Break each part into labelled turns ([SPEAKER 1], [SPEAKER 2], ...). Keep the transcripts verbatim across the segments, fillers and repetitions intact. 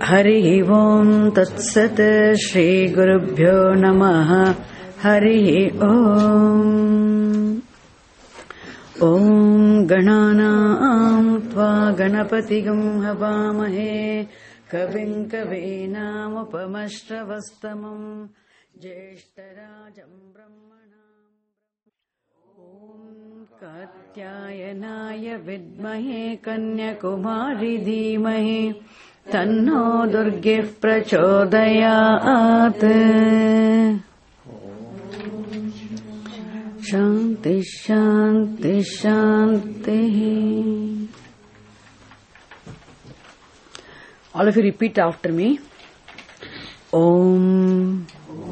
[SPEAKER 1] Hari Om Tat Sat Shri Gurubhyo Namaha Hari Om Om Gananam Tva Ganapatigam Havamahe Kavim Kavinam Upamashravastamam Jeshtarajam Brahmanam Om Katyayanaya Vidmahe Kanyakumari Dhimahe Tanno Durgih Prachodayat Shanti Shanti Shanti. All of you repeat after me. Om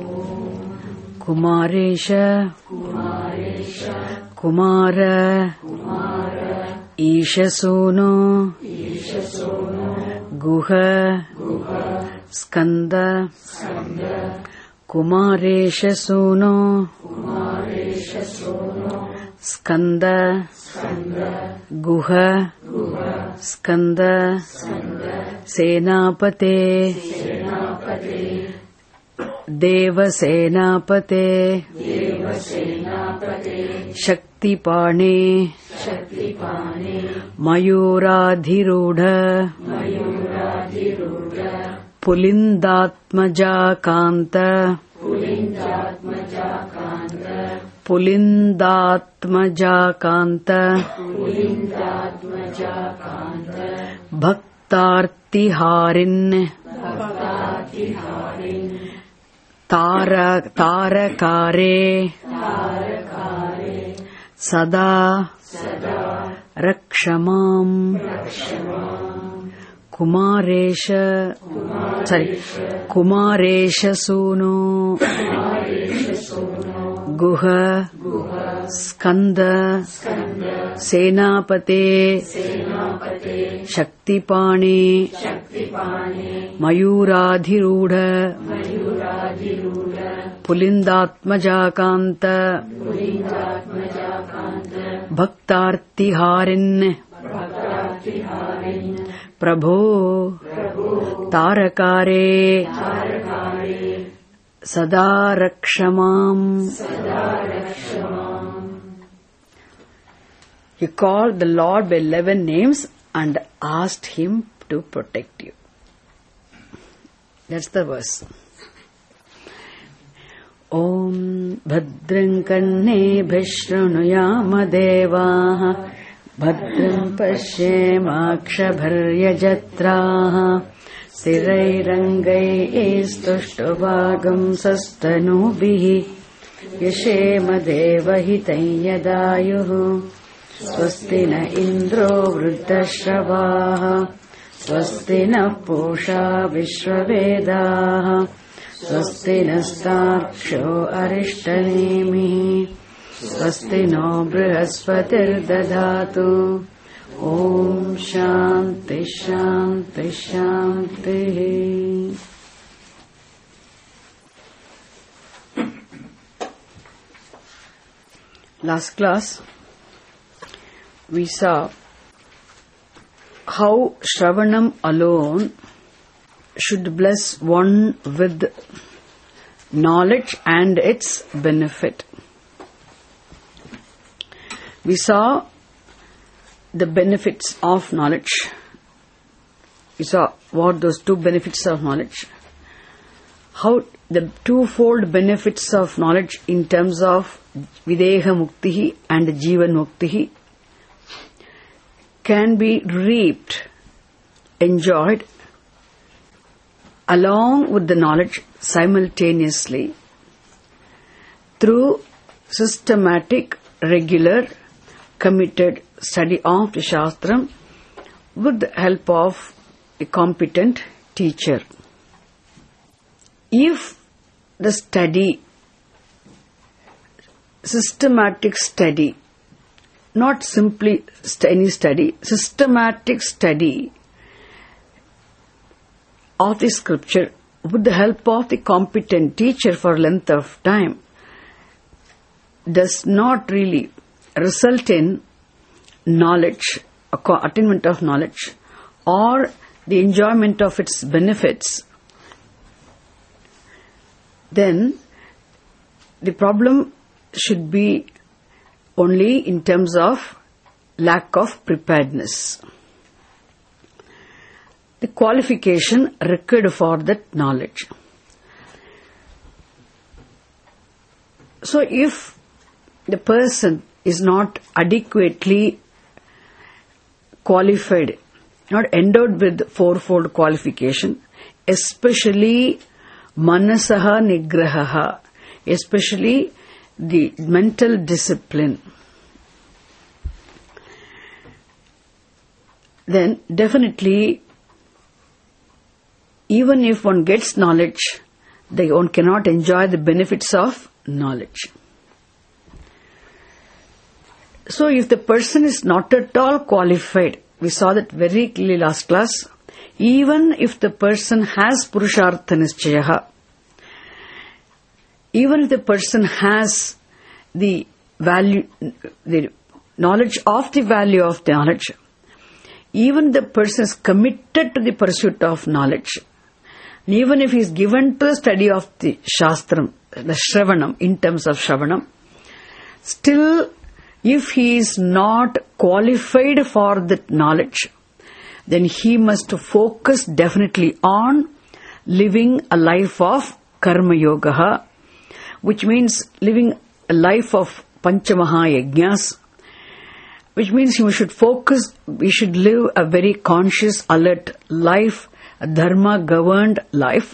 [SPEAKER 1] Kumaresha Kumaresha Kumara Kumara Ishasuno Ishasuno Guha Guha Skanda Skanda Kumaresha Suno Kumaresha Suno Skanda Skanda Guha Guha Skanda Skanda Senapate Senapate Deva Senapate Deva Senapate Shaktipane Shaktipane Mayuradhirudha Mayuradhirudha Pulindatmaja Kanta Pulindatmaja Kanta Pulindatmaja Kanta Pulindatmaja Kanta Bhaktarti Harin Bhaktarti Harin Tara Tarakare Tarakare Sada Sada Rakshamam Rakshamam Kumaresha Kumaresha sorry Kumaresha Suno Kumaresha Suno Guha Guha Skanda Skanda Senapate Senapate Shaktipane Shaktipane Mayuradhirudha Mayuradhirudha Pulindatmaja Kanta Pulindatmaja Kanta Bhaktarti Harin Bhaktarti Harin Prabho, Prabho Tarakare, Tarakare Sada Rakshamam. Sada Rakshamam. You called the Lord by eleven names and asked Him to protect you. That's the verse. Om Bhadran Kanne Bhishrunuyama Devaha Bhadram Pashyemakshabharyajatraha Sirairangai Istuštubhagam Sastanubihi Yashema Devahitanyadayuhu Swastina Indro Vruddhashavaha Swastina Pusha Vishwavedaha Swastina Staksho Arishtanemihi Swasti no Brihaspati Dadhatu. Om Shanti Shanti Shanti. Last class we saw how Shravanam alone should bless one with knowledge and its benefit. We saw the benefits of knowledge. We saw what those two benefits of knowledge. How the twofold benefits of knowledge in terms of Videha Muktihi and Jivan Muktihi can be reaped, enjoyed along with the knowledge simultaneously through systematic, regular, committed study of the Shastram with the help of a competent teacher. If the study, systematic study, not simply any study, systematic study of the scripture with the help of the competent teacher for length of time does not really result in knowledge, attainment of knowledge, or the enjoyment of its benefits, then the problem should be only in terms of lack of preparedness. The qualification required for that knowledge. So if the person is not adequately qualified, not endowed with fourfold qualification, especially manasaha nigrahaha, especially the mental discipline, then definitely even if one gets knowledge, they one cannot enjoy the benefits of knowledge. So if the person is not at all qualified, we saw that very clearly last class, even if the person has purushartha nischayaha, even if the person has the value, the knowledge of the value of the knowledge, even the person is committed to the pursuit of knowledge, even if he is given to the study of the Shastram, the Shravanam, in terms of Shravanam, still if he is not qualified for that knowledge, then he must focus definitely on living a life of Karma Yoga, which means living a life of Panchamaha Yajnas, which means we should focus, we should live a very conscious, alert life, a dharma governed life,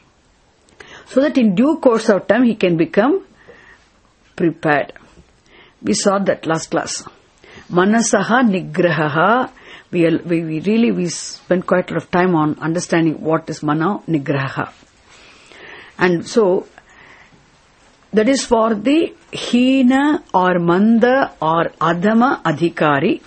[SPEAKER 1] so that in due course of time he can become prepared. We saw that last class. Manasaha nigrahaha. We, we, we really we spent quite a lot of time on understanding what is mana nigraha. And so that is for the hina or manda or adama adhikari.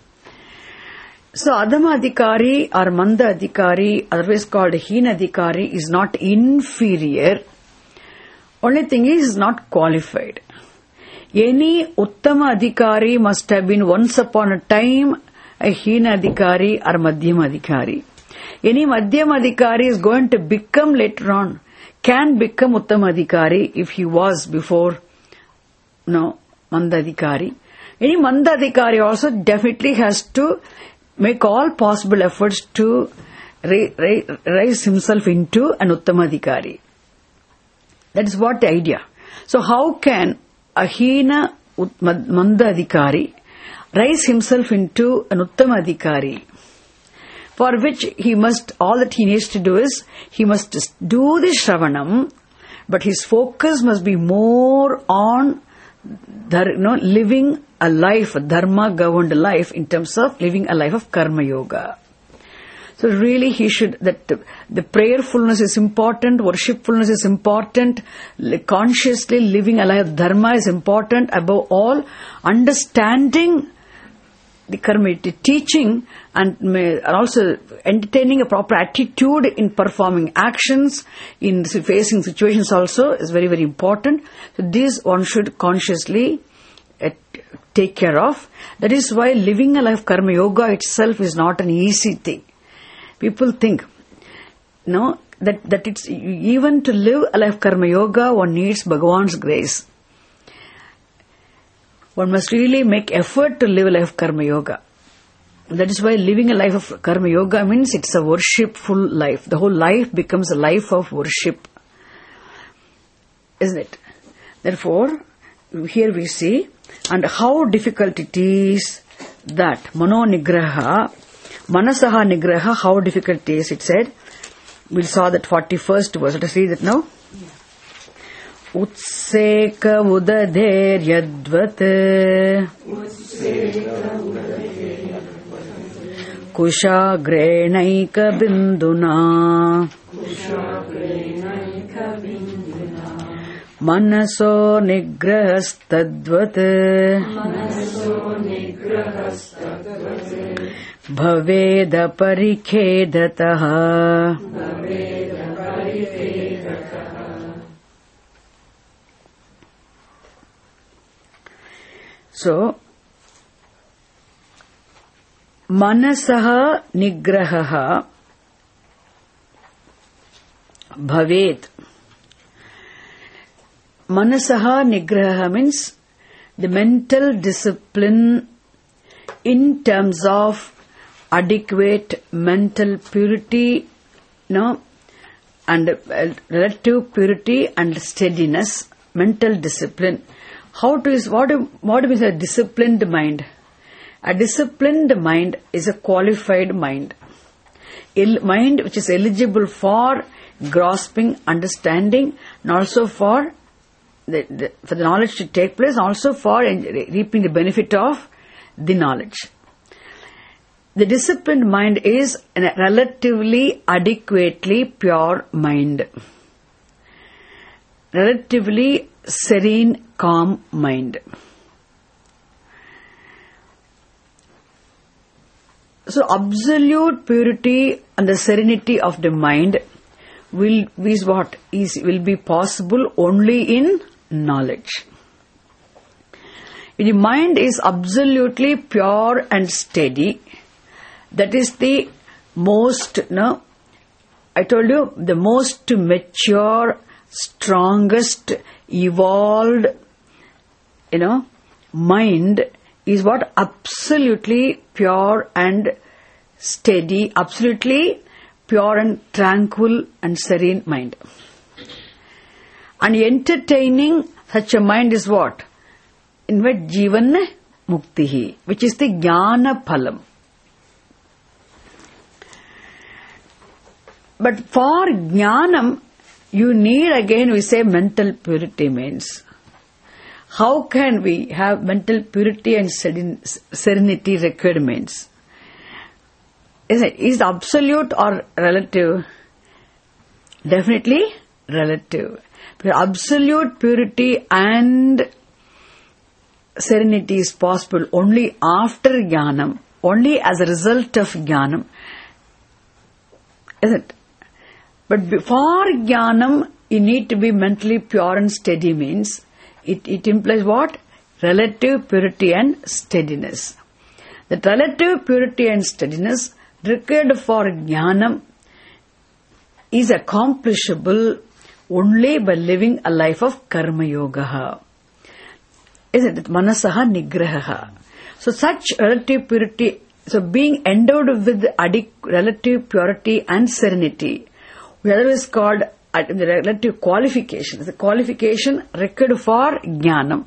[SPEAKER 1] So adama adhikari or manda adhikari, otherwise called hina adhikari, is not inferior. Only thing is, is not qualified. Any uttama adhikari must have been once upon a time a hina adhikari or madhyama adhikari. Any madhyama adhikari is going to become later on, can become uttama adhikari if he was before, no, manda adhikari. Any manda adhikari also definitely has to make all possible efforts to raise himself into an uttama adhikari. That is what the idea. So how can a hina manda adhikari raise himself into an uttama adhikari? For which he must, all that he needs to do is, he must do the Shravanam, but his focus must be more on you know, living a life, a dharma governed life, in terms of living a life of Karma Yoga. So really he should, that the prayerfulness is important, worshipfulness is important, consciously living a life of dharma is important, above all, understanding the karma, the teaching, and also entertaining a proper attitude in performing actions, in facing situations also is very, very important. So this one should consciously uh, take care of. That is why living a life of Karma Yoga itself is not an easy thing. People think, no, that, that it's, even to live a life of Karma Yoga, one needs Bhagavan's grace. One must really make effort to live a life of Karma Yoga. That is why living a life of Karma Yoga means it's a worshipful life. The whole life becomes a life of worship. Isn't it? Therefore, here we see, and how difficult it is that mano nigraha, manasaha nigraha, how difficult it is, it said. We saw that forty-first verse. Let us read it now. Yeah. Utseka udadher yadvat kushagrainaika binduna manaso nigrahastadvat bhaveda parikhedataha. So, manasaha nigrahaha, bhavet. Manasaha nigraha means the mental discipline in terms of adequate mental purity, no, and uh, relative purity and steadiness, mental discipline. How to is what what is a disciplined mind? A disciplined mind is a qualified mind, Il, mind which is eligible for grasping, understanding, and also for the, the for the knowledge to take place, also for reaping the benefit of the knowledge. The disciplined mind is a relatively adequately pure mind, relatively serene, calm mind. So absolute purity and the serenity of the mind will is what is will be possible only in knowledge. If the mind is absolutely pure and steady, that is the most, no, I told you, the most mature, strongest, evolved, you know, mind is what? Absolutely pure and steady, absolutely pure and tranquil and serene mind. And entertaining such a mind is what? In what? Jivan Muktihi, which is the Jnana Phalam. But for Jnanam, you need again, we say, mental purity means. How can we have mental purity and serenity requirements? Is it is it absolute or relative? Definitely relative. But absolute purity and serenity is possible only after Jnanam, only as a result of Jnanam. Isn't it? But before Jnanam, you need to be mentally pure and steady means it, it implies what? Relative purity and steadiness. That relative purity and steadiness required for Jnanam is accomplishable only by living a life of Karma Yoga. Isn't it? Manasaha nigraha. So such relative purity, so being endowed with adequate relative purity and serenity, we otherwise called the relative qualification. The qualification required for Jnanam.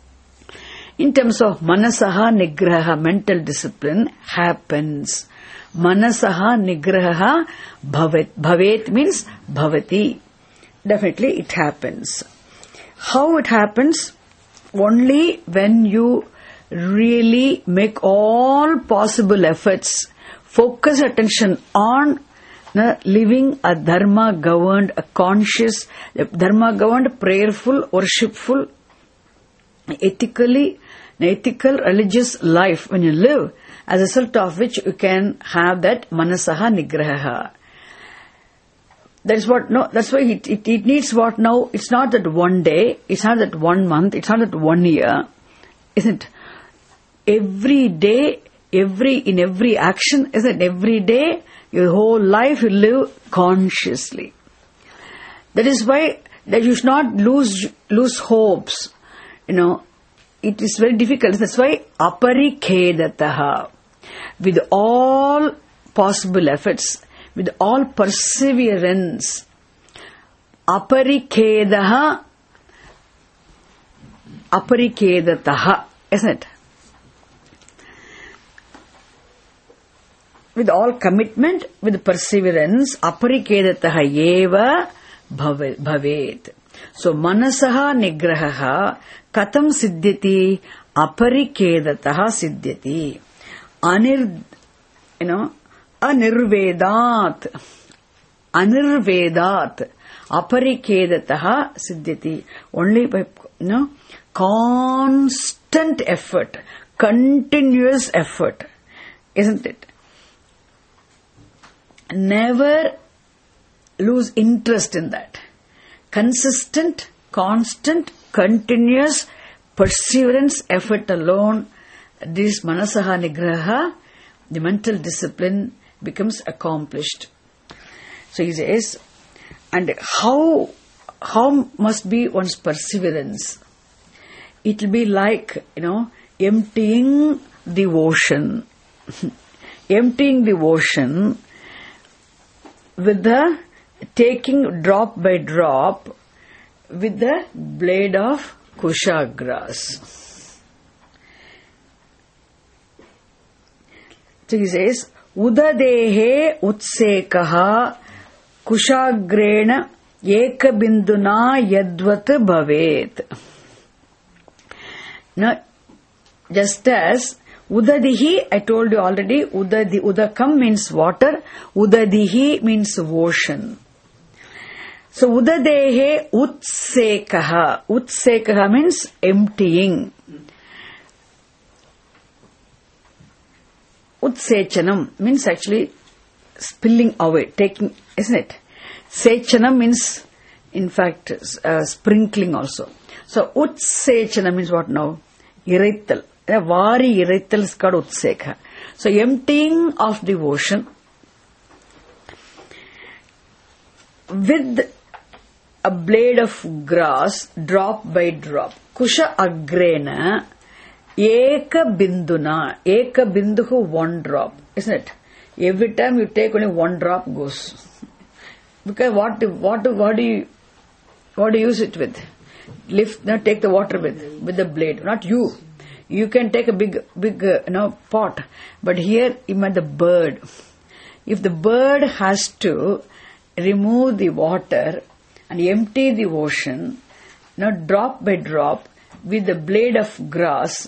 [SPEAKER 1] In terms of Manasaha nigraha, mental discipline happens. Manasaha nigraha bhavet. Bhavet means bhavati. Definitely it happens. How it happens? Only when you really make all possible efforts, focus attention on uh, living a dharma governed, a conscious, dharma governed, prayerful, worshipful, ethically, ethical, religious life when you live, as a result of which you can have that manasaha nigraha. That is what, no, that's why it, it, it needs what now, it's not that one day, it's not that one month, it's not that one year, isn't it? Every day, every, in every action, isn't it? Every day, your whole life you live consciously. That is why that you should not lose, lose hopes, you know, it is very difficult. That's why aparikedataha, with all possible efforts, with all perseverance, aparikedaha, aparikedataha, isn't it? With all commitment, with perseverance, aparikedataha eva bhavet. So, manasaha nigraha katam siddhyati aparikedataha siddhyati. Anir, you know, Anirvedat, Anirvedat, Aparikedataha Siddhyati. Only by, you know, constant effort, continuous effort, isn't it? Never lose interest in that. Consistent, constant, continuous, perseverance, effort alone, this manasaha nigraha, the mental discipline, becomes accomplished. So he says, And how how must be one's perseverance? It will be like, you know, emptying the ocean. Emptying the ocean with the taking drop by drop with the blade of kusha grass. So he says, Udadehe utsekaha kushagrena ekabinduna yadvat bhavet. Now, just as Udadihi, I told you already, Udadi, Udakam means water, Udadihi means ocean. So, Udadehe utsekaha. Utsekaha means emptying. Utsechanam means actually spilling away, taking, isn't it? Sechanam means, in fact, uh, sprinkling also. So, utsechanam means what now? Iraithal. Vari iraithal is called utseka. So, emptying of the ocean with a blade of grass, drop by drop. Kusha agrena eka binduna. Eka binduhu, one drop. Isn't it? Every time you take only one drop goes. Because what, what, what do you, what do you use it with? Lift, no, take the water with, with the blade. Not you. You can take a big, big, uh, you know, pot. But here, even the bird. If the bird has to remove the water and empty the ocean, you know, drop by drop, with the blade of grass,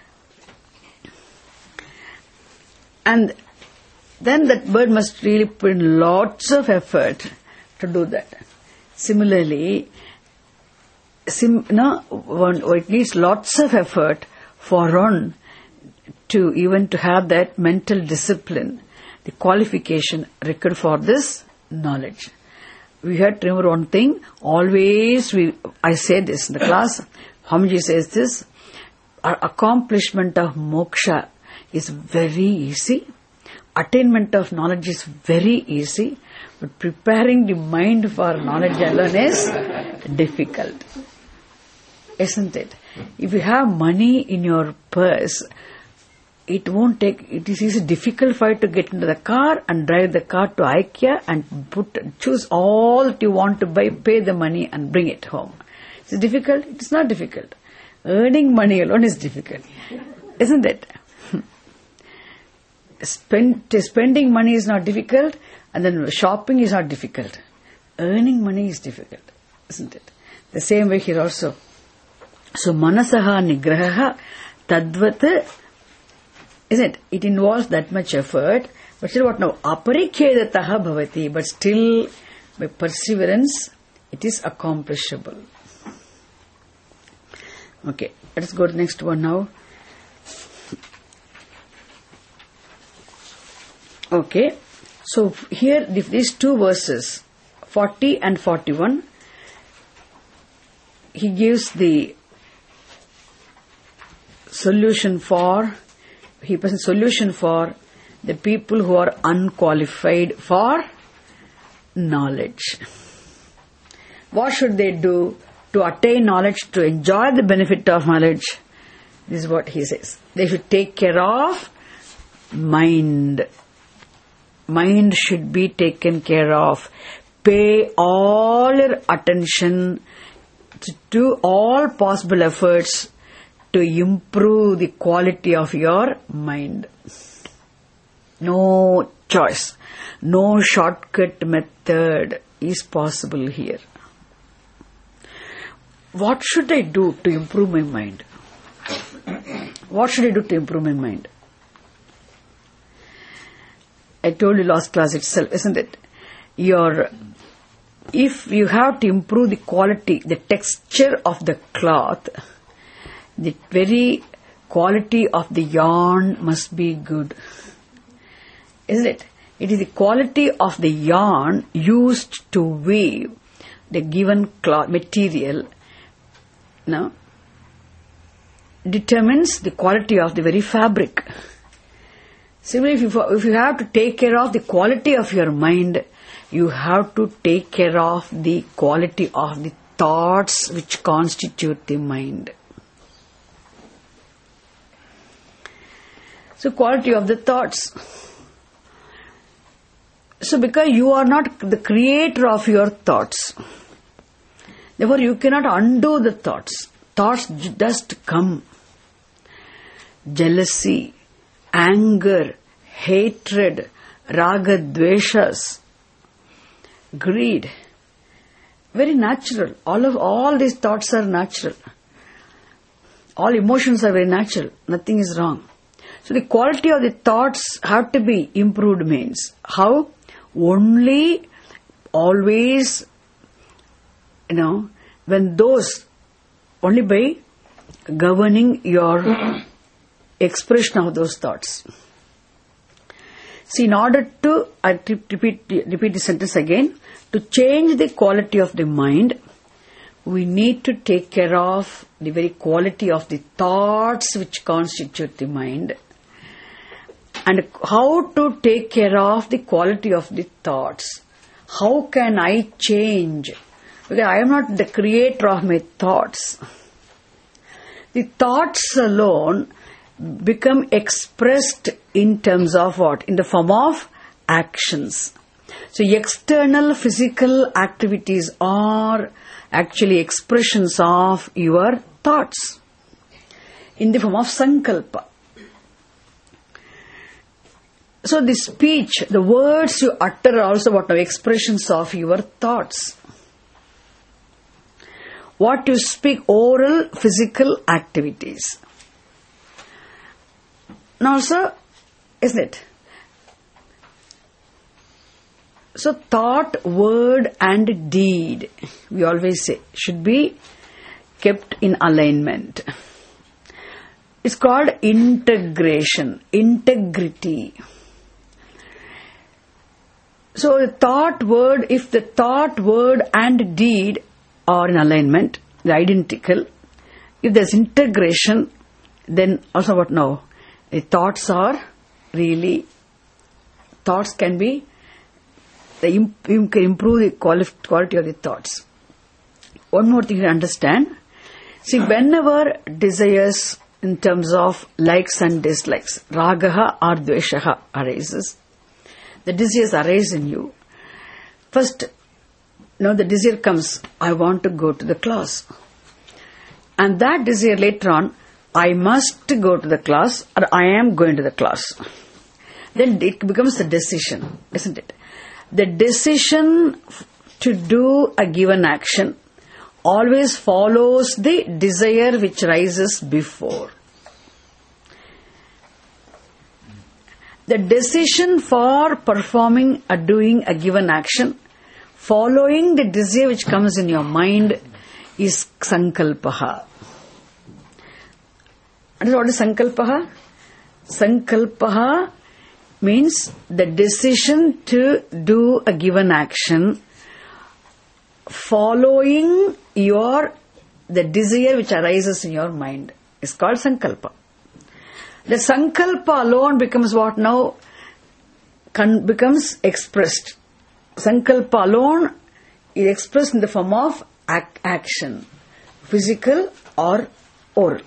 [SPEAKER 1] and then that bird must really put in lots of effort to do that. Similarly, sim, no, one, it needs lots of effort for one to even to have that mental discipline, the qualification required for this knowledge. We have to remember one thing, always we, I say this in the class, Swamiji says this, our accomplishment of moksha is very easy, attainment of knowledge is very easy, but preparing the mind for knowledge alone is difficult. Isn't it? If you have money in your purse, it won't take, it is easy, difficult for you to get into the car and drive the car to IKEA and put, choose all that you want to buy, pay the money and bring it home. Is it difficult? It is not difficult. Earning money alone is difficult. Isn't it? Spend, spending money is not difficult, and then shopping is not difficult. Earning money is difficult. Isn't it? The same way here also. So, manasaha nigraha tadvat, isn't it? It involves that much effort, but still what now? Aparikhedataha bhavati, but still by perseverance it is accomplishable. Okay, let's go to the next one now. Okay, so here these two verses, forty and forty-one, he gives the solution for, he presents solution for the people who are unqualified for knowledge. What should they do to attain knowledge, to enjoy the benefit of knowledge? This is what he says. They should take care of mind. Mind should be taken care of. Pay all your attention to do all possible efforts to improve the quality of your mind. No choice. No shortcut method is possible here. What should I do to improve my mind? What should I do to improve my mind? I told you last class itself, isn't it? Your, if you have to improve the quality, the texture of the cloth, the very quality of the yarn must be good. Isn't it? It is the quality of the yarn used to weave the given cloth material, no, determines the quality of the very fabric. Similarly, if you, if you have to take care of the quality of your mind, you have to take care of the quality of the thoughts which constitute the mind. So, quality of the thoughts. So, because you are not the creator of your thoughts, therefore you cannot undo the thoughts. Thoughts just come. Jealousy, anger, hatred, raga, dveshas, greed. Very natural. All of all these thoughts are natural. All emotions are very natural. Nothing is wrong. So the quality of the thoughts have to be improved means how? Only always, you know, when those, only by governing your expression of those thoughts. See, in order to, I repeat, repeat the sentence again, to change the quality of the mind, we need to take care of the very quality of the thoughts which constitute the mind. And how to take care of the quality of the thoughts. How can I change? Because I am not the creator of my thoughts. The thoughts alone become expressed in terms of what? In the form of actions. So external physical activities are actually expressions of your thoughts in the form of sankalpa. So the speech, the words you utter are also what are expressions of your thoughts. What you speak, oral, physical activities. Now also, isn't it? So thought, word and deed, we always say, should be kept in alignment. It's called integration, integrity. So the thought, word, if the thought, word and deed are in alignment, they're identical. If there's integration, then also what now? The thoughts are really, thoughts can be, you can improve the quality of the thoughts. One more thing to understand. See, whenever desires in terms of likes and dislikes, ragaha or dveshaha arises, the desires arise in you. First, you know, the desire comes, I want to go to the class. And that desire later on, I must go to the class or I am going to the class. Then it becomes the decision, isn't it? The decision to do a given action always follows the desire which rises before. The decision for performing or doing a given action, following the desire which comes in your mind, is sankalpaha. And what is sankalpaha? Sankalpaha means the decision to do a given action following your the desire which arises in your mind is called sankalpa. The sankalpa alone becomes what now? Con- becomes expressed. Sankalpa alone is expressed in the form of ac- action, physical or oral.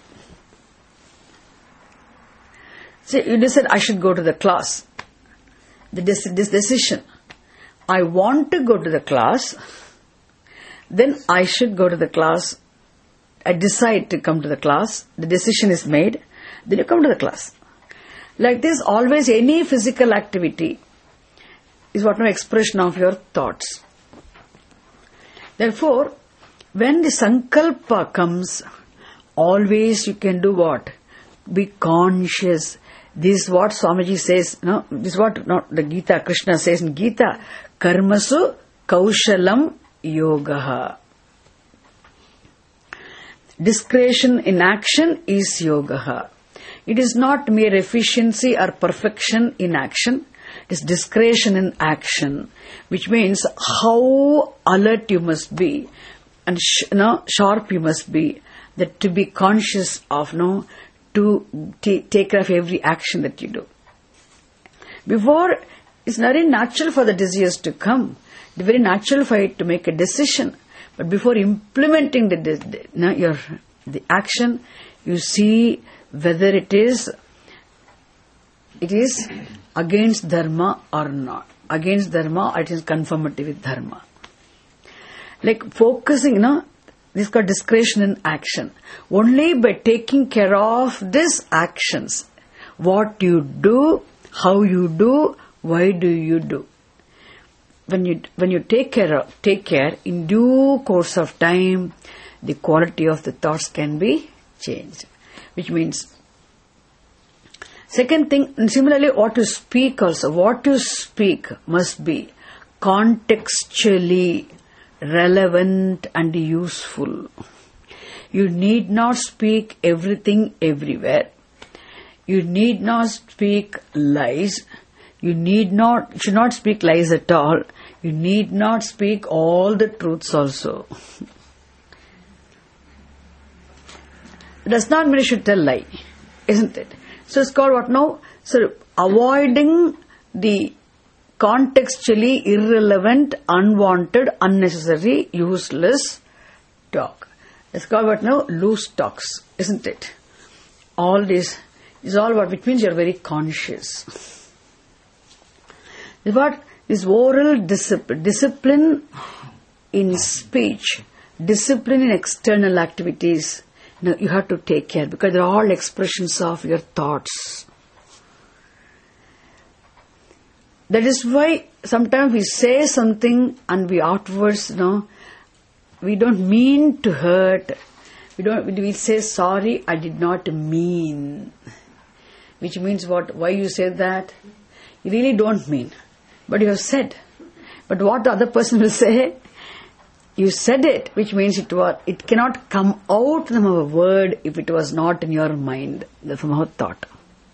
[SPEAKER 1] See, you decide I should go to the class. The this, this decision, I want to go to the class, then I should go to the class. I decide to come to the class. The decision is made. Then you come to the class. Like this, always any physical activity is what no expression of your thoughts. Therefore, when the sankalpa comes, always you can do what? Be conscious. This is what Swamiji says, no, this is what no, the Gita, Krishna says in Gita, karmasu kaushalam yogaha. Discretion in action is yogaha. It is not mere efficiency or perfection in action. It is discretion in action, which means how alert you must be and sh- no, sharp you must be, that to be conscious of, no, to t- take care of every action that you do. Before, it's very natural for the disease to come. It's very natural for it to make a decision. But before implementing the, the, the, no, your, the action, you see whether it is it is against dharma or not. Against dharma, or it is conformity with dharma. Like focusing, you know, this is called discretion in action. Only by taking care of these actions, what you do, how you do, why do you do. When you when you take care of, take care, in due course of time, the quality of the thoughts can be changed. Which means, second thing, and similarly what you speak also, what you speak must be contextually relevant and useful. You need not speak everything everywhere. You need not speak lies. You need not, should not speak lies at all. You need not speak all the truths also. It does not mean you should tell lie, isn't it? So it's called what now? So avoiding the contextually irrelevant, unwanted, unnecessary, useless talk. It's called what now? Loose talks, isn't it? All this is all what, which means you're very conscious. This is what is oral discipline, discipline in speech, discipline in external activities. You know, you have to take care because they're all expressions of your thoughts. That is why sometimes we say something and we outwards, you know, we don't mean to hurt. We don't. We say sorry. I did not mean. Which means what? Why you say that? You really don't mean, but you have said. But what the other person will say? You said it, which means it was. It cannot come out from a word if it was not in your mind, from our thought.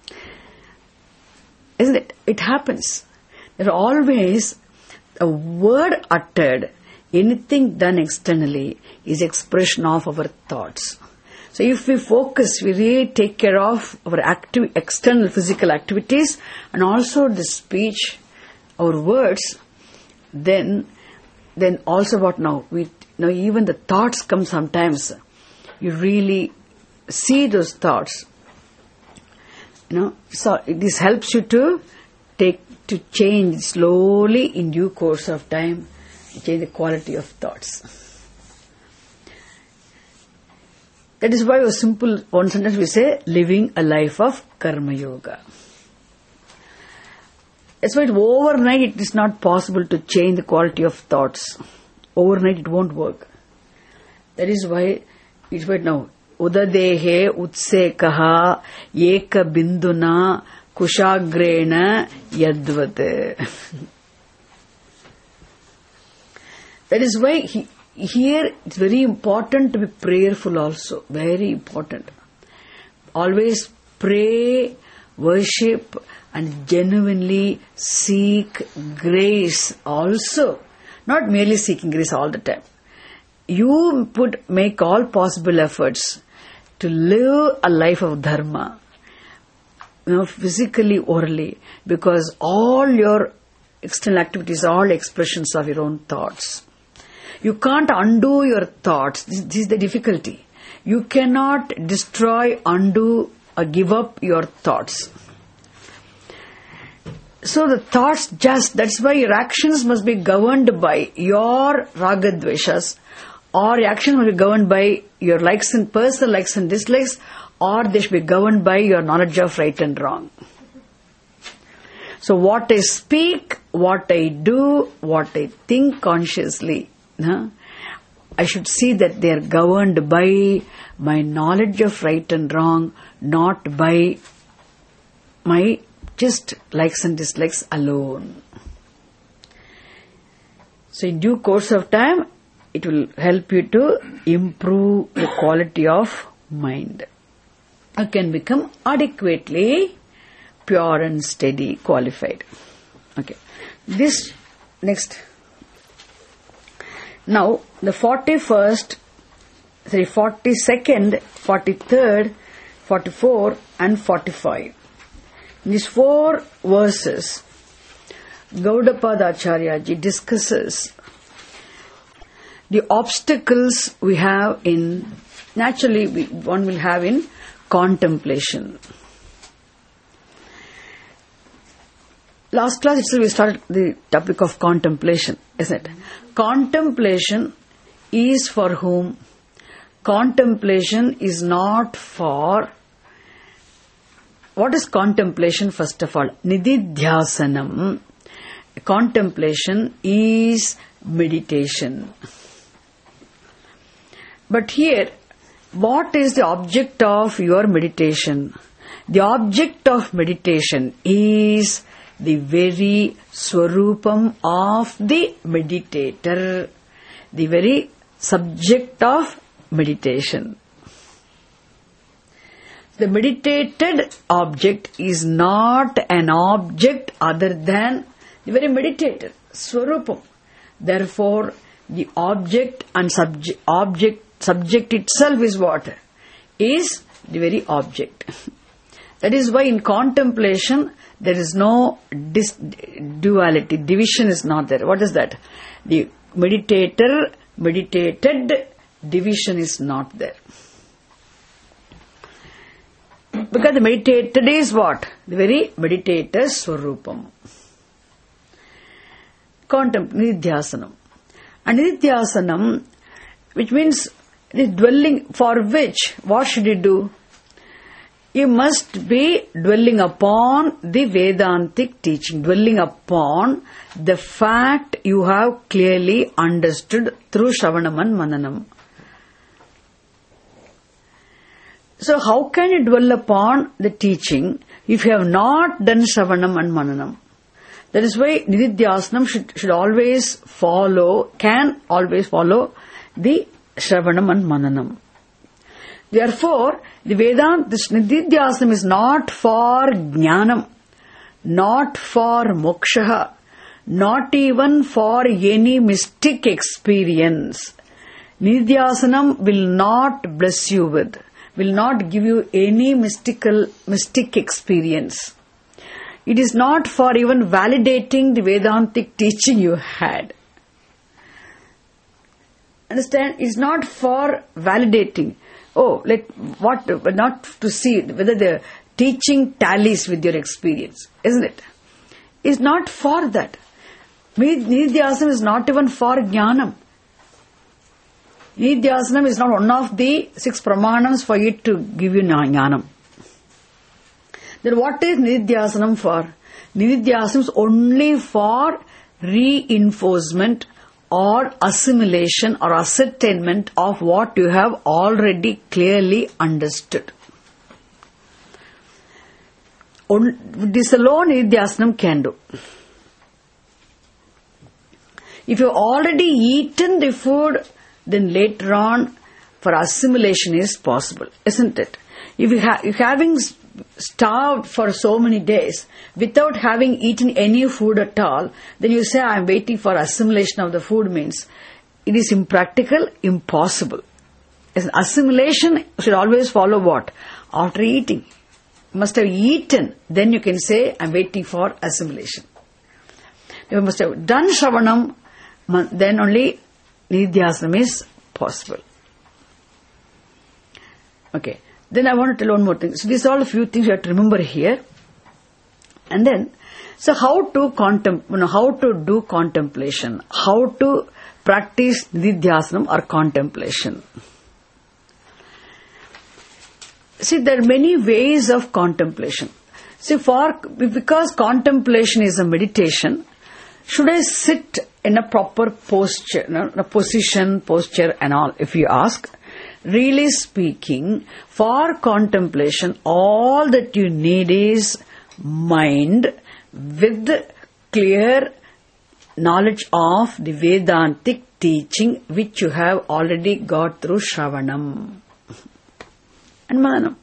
[SPEAKER 1] Isn't it? It happens. There are always a word uttered. Anything done externally is expression of our thoughts. So if we focus, we really take care of our active, external physical activities and also the speech, our words, then then also what now? We now even the thoughts come sometimes. You really see those thoughts. You know, so this helps you to take to change slowly in due course of time. Change the quality of thoughts. That is why a simple one sentence we say, living a life of karma yoga. That's why overnight it is not possible to change the quality of thoughts. Overnight it won't work. That is why it's right now. Udadehe utsekaha eka binduna kushagrena yadvate. That is why he, here it's very important to be prayerful also. Very important. Always pray, worship and genuinely seek grace also. Not merely seeking grace all the time. You put make all possible efforts to live a life of dharma. You know, physically, orally. Because all your external activities are all expressions of your own thoughts. You can't undo your thoughts. This, this is the difficulty. You cannot destroy, undo, or give up your thoughts. So the thoughts just, that's why your actions must be governed by your ragadveshas, or your actions must be governed by your likes and personal likes and dislikes, or they should be governed by your knowledge of right and wrong. So what I speak, what I do, what I think consciously, huh? I should see that they are governed by my knowledge of right and wrong, not by my just likes and dislikes alone. So in due course of time, it will help you to improve the quality of mind. You can become adequately pure and steady, qualified. Okay. This next. Now, the forty-first, sorry, forty-second, forty-third, forty-fourth and forty-fifth. In these four verses, Gaudapada Acharyaji discusses the obstacles we have in, naturally we, one will have in contemplation. Last class itself we started the topic of contemplation, isn't it? Contemplation is for whom? Contemplation is not for... What is contemplation first of all? Nididhyasanam. Contemplation is meditation. But here, what is the object of your meditation? The object of meditation is the very swarupam of the meditator, the very subject of meditation. The meditated object is not an object other than the very meditator, swarupam. Therefore, the object and subject, object, subject itself is what? Is the very object. That is why in contemplation, there is no dis- duality, division is not there. What is that? The meditator, meditated, division is not there. Because the meditated is what? The very meditator's swarupam. Contempt, nididhyasanam. And nididhyasanam, which means the dwelling, for which, what should you do? You must be dwelling upon the Vedantic teaching, dwelling upon the fact you have clearly understood through Shravanam and Mananam. So how can you dwell upon the teaching if you have not done Shravanam and Mananam? That is why Nididhyasanam should, should always follow, can always follow the Shravanam and Mananam. Therefore, the Vedanta, this Nididhyasanam is not for Jnanam, not for Moksha, not even for any mystic experience. Nididhyasanam will not bless you with, will not give you any mystical, mystic experience. It is not for even validating the Vedantic teaching you had. Understand? It's not for validating. Oh, let what? Not to see whether the teaching tallies with your experience, isn't it? It's not for that. Nididhyasanam is not even for Jnanam. Nididhyasanam is not one of the six pramanams for it to give you Jnanam. Then what is Nididhyasanam for? Nididhyasanam is only for reinforcement or assimilation or ascertainment of what you have already clearly understood. This alone Nididhyasanam can do. If you have already eaten the food, then later on for assimilation is possible, isn't it? If you have, if having starved for so many days without having eaten any food at all, then you say I am waiting for assimilation of the food, means it is impractical, impossible. As assimilation should always follow what? After eating. You must have eaten, then you can say I am waiting for assimilation. You must have done Shravanam, then only Nididhyasanam is possible. Okay. Then I want to tell one more thing. So these are all a few things you have to remember here. And then, so how to contem- you know, how to do contemplation, how to practice Nididhyasanam or contemplation. See, there are many ways of contemplation. See, for because contemplation is a meditation, should I sit in a proper posture, you know, a position, posture and all, if you ask? Really speaking, for contemplation, all that you need is mind with clear knowledge of the Vedantic teaching which you have already got through Shravanam and Mananam.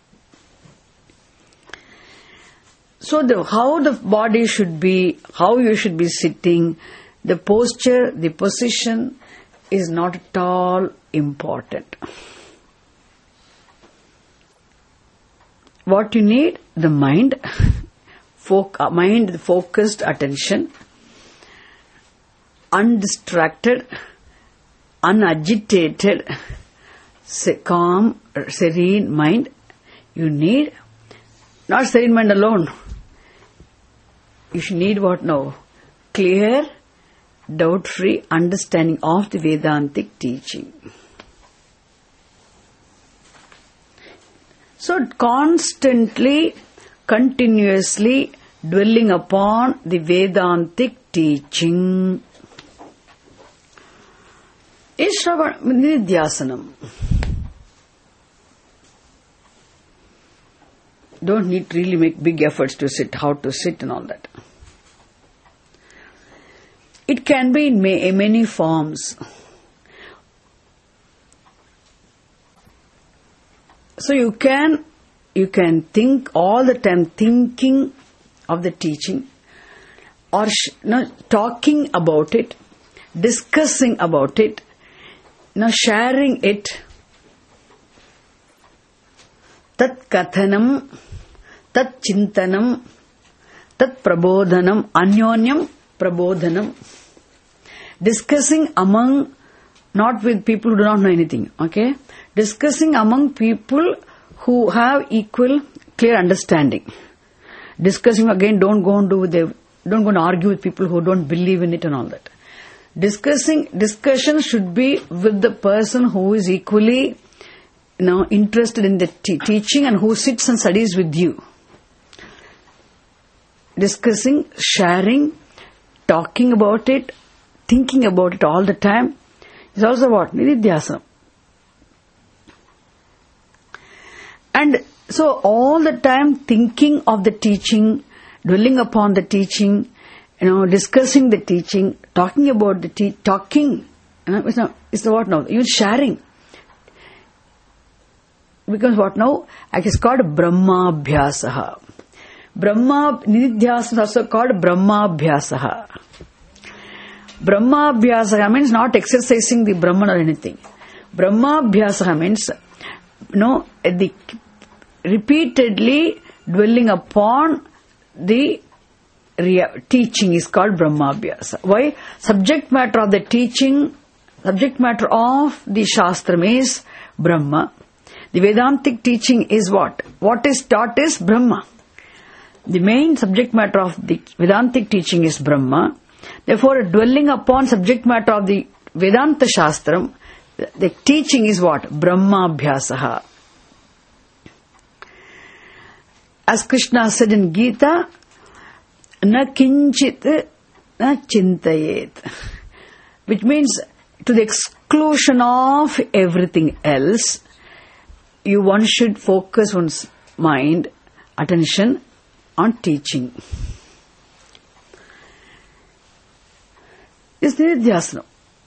[SPEAKER 1] So the, how the body should be, how you should be sitting, the posture, the position is not at all important. What you need? The mind foc- mind focused attention, undistracted, unagitated, calm, serene mind. You need not serene mind alone. You should need what now? Clear, doubt-free understanding of the Vedantic teaching. So constantly, continuously dwelling upon the Vedantic teaching is Shravan Nidhyasanam. Don't need to really make big efforts to sit, how to sit and all that. It can be in may, many forms. So you can, you can think all the time, thinking of the teaching, or sh- no, talking about it, discussing about it, no, sharing it. Tat kathanam, tat chintanam, tat prabodhanam, anyonyam prabodhanam. Discussing among, not with people who do not know anything, okay? Discussing among people who have equal, clear understanding. Discussing again, don't go and do with the, don't go and argue with people who don't believe in it and all that. Discussing, discussion should be with the person who is equally, you know, interested in the te- teaching and who sits and studies with you. Discussing, sharing, talking about it, thinking about it all the time is also what? Nididhyasana. And so all the time thinking of the teaching, dwelling upon the teaching, you know, discussing the teaching, talking about the te- talking, you know, it's not, it's the what now? Even sharing. Because what now? It's called Brahmabhyasaha. Brahma, Nididhyasana is also called Brahmabhyasaha. Brahmabhyasaha means not exercising the Brahman or anything. Brahmabhyasaha means, you know, the repeatedly dwelling upon the rea- teaching is called Brahmabhyasa. Why? Subject matter of the teaching, subject matter of the Shastram is Brahma. The Vedantic teaching is what? What is taught is Brahma. The main subject matter of the Vedantic teaching is Brahma. Therefore, dwelling upon subject matter of the Vedanta Shastram, the teaching is what? Brahmabhyasaha. As Krishna said in Gita, na kinchit na chintayet, which means to the exclusion of everything else, you one should focus one's mind, attention on teaching. Is Nididhyasana.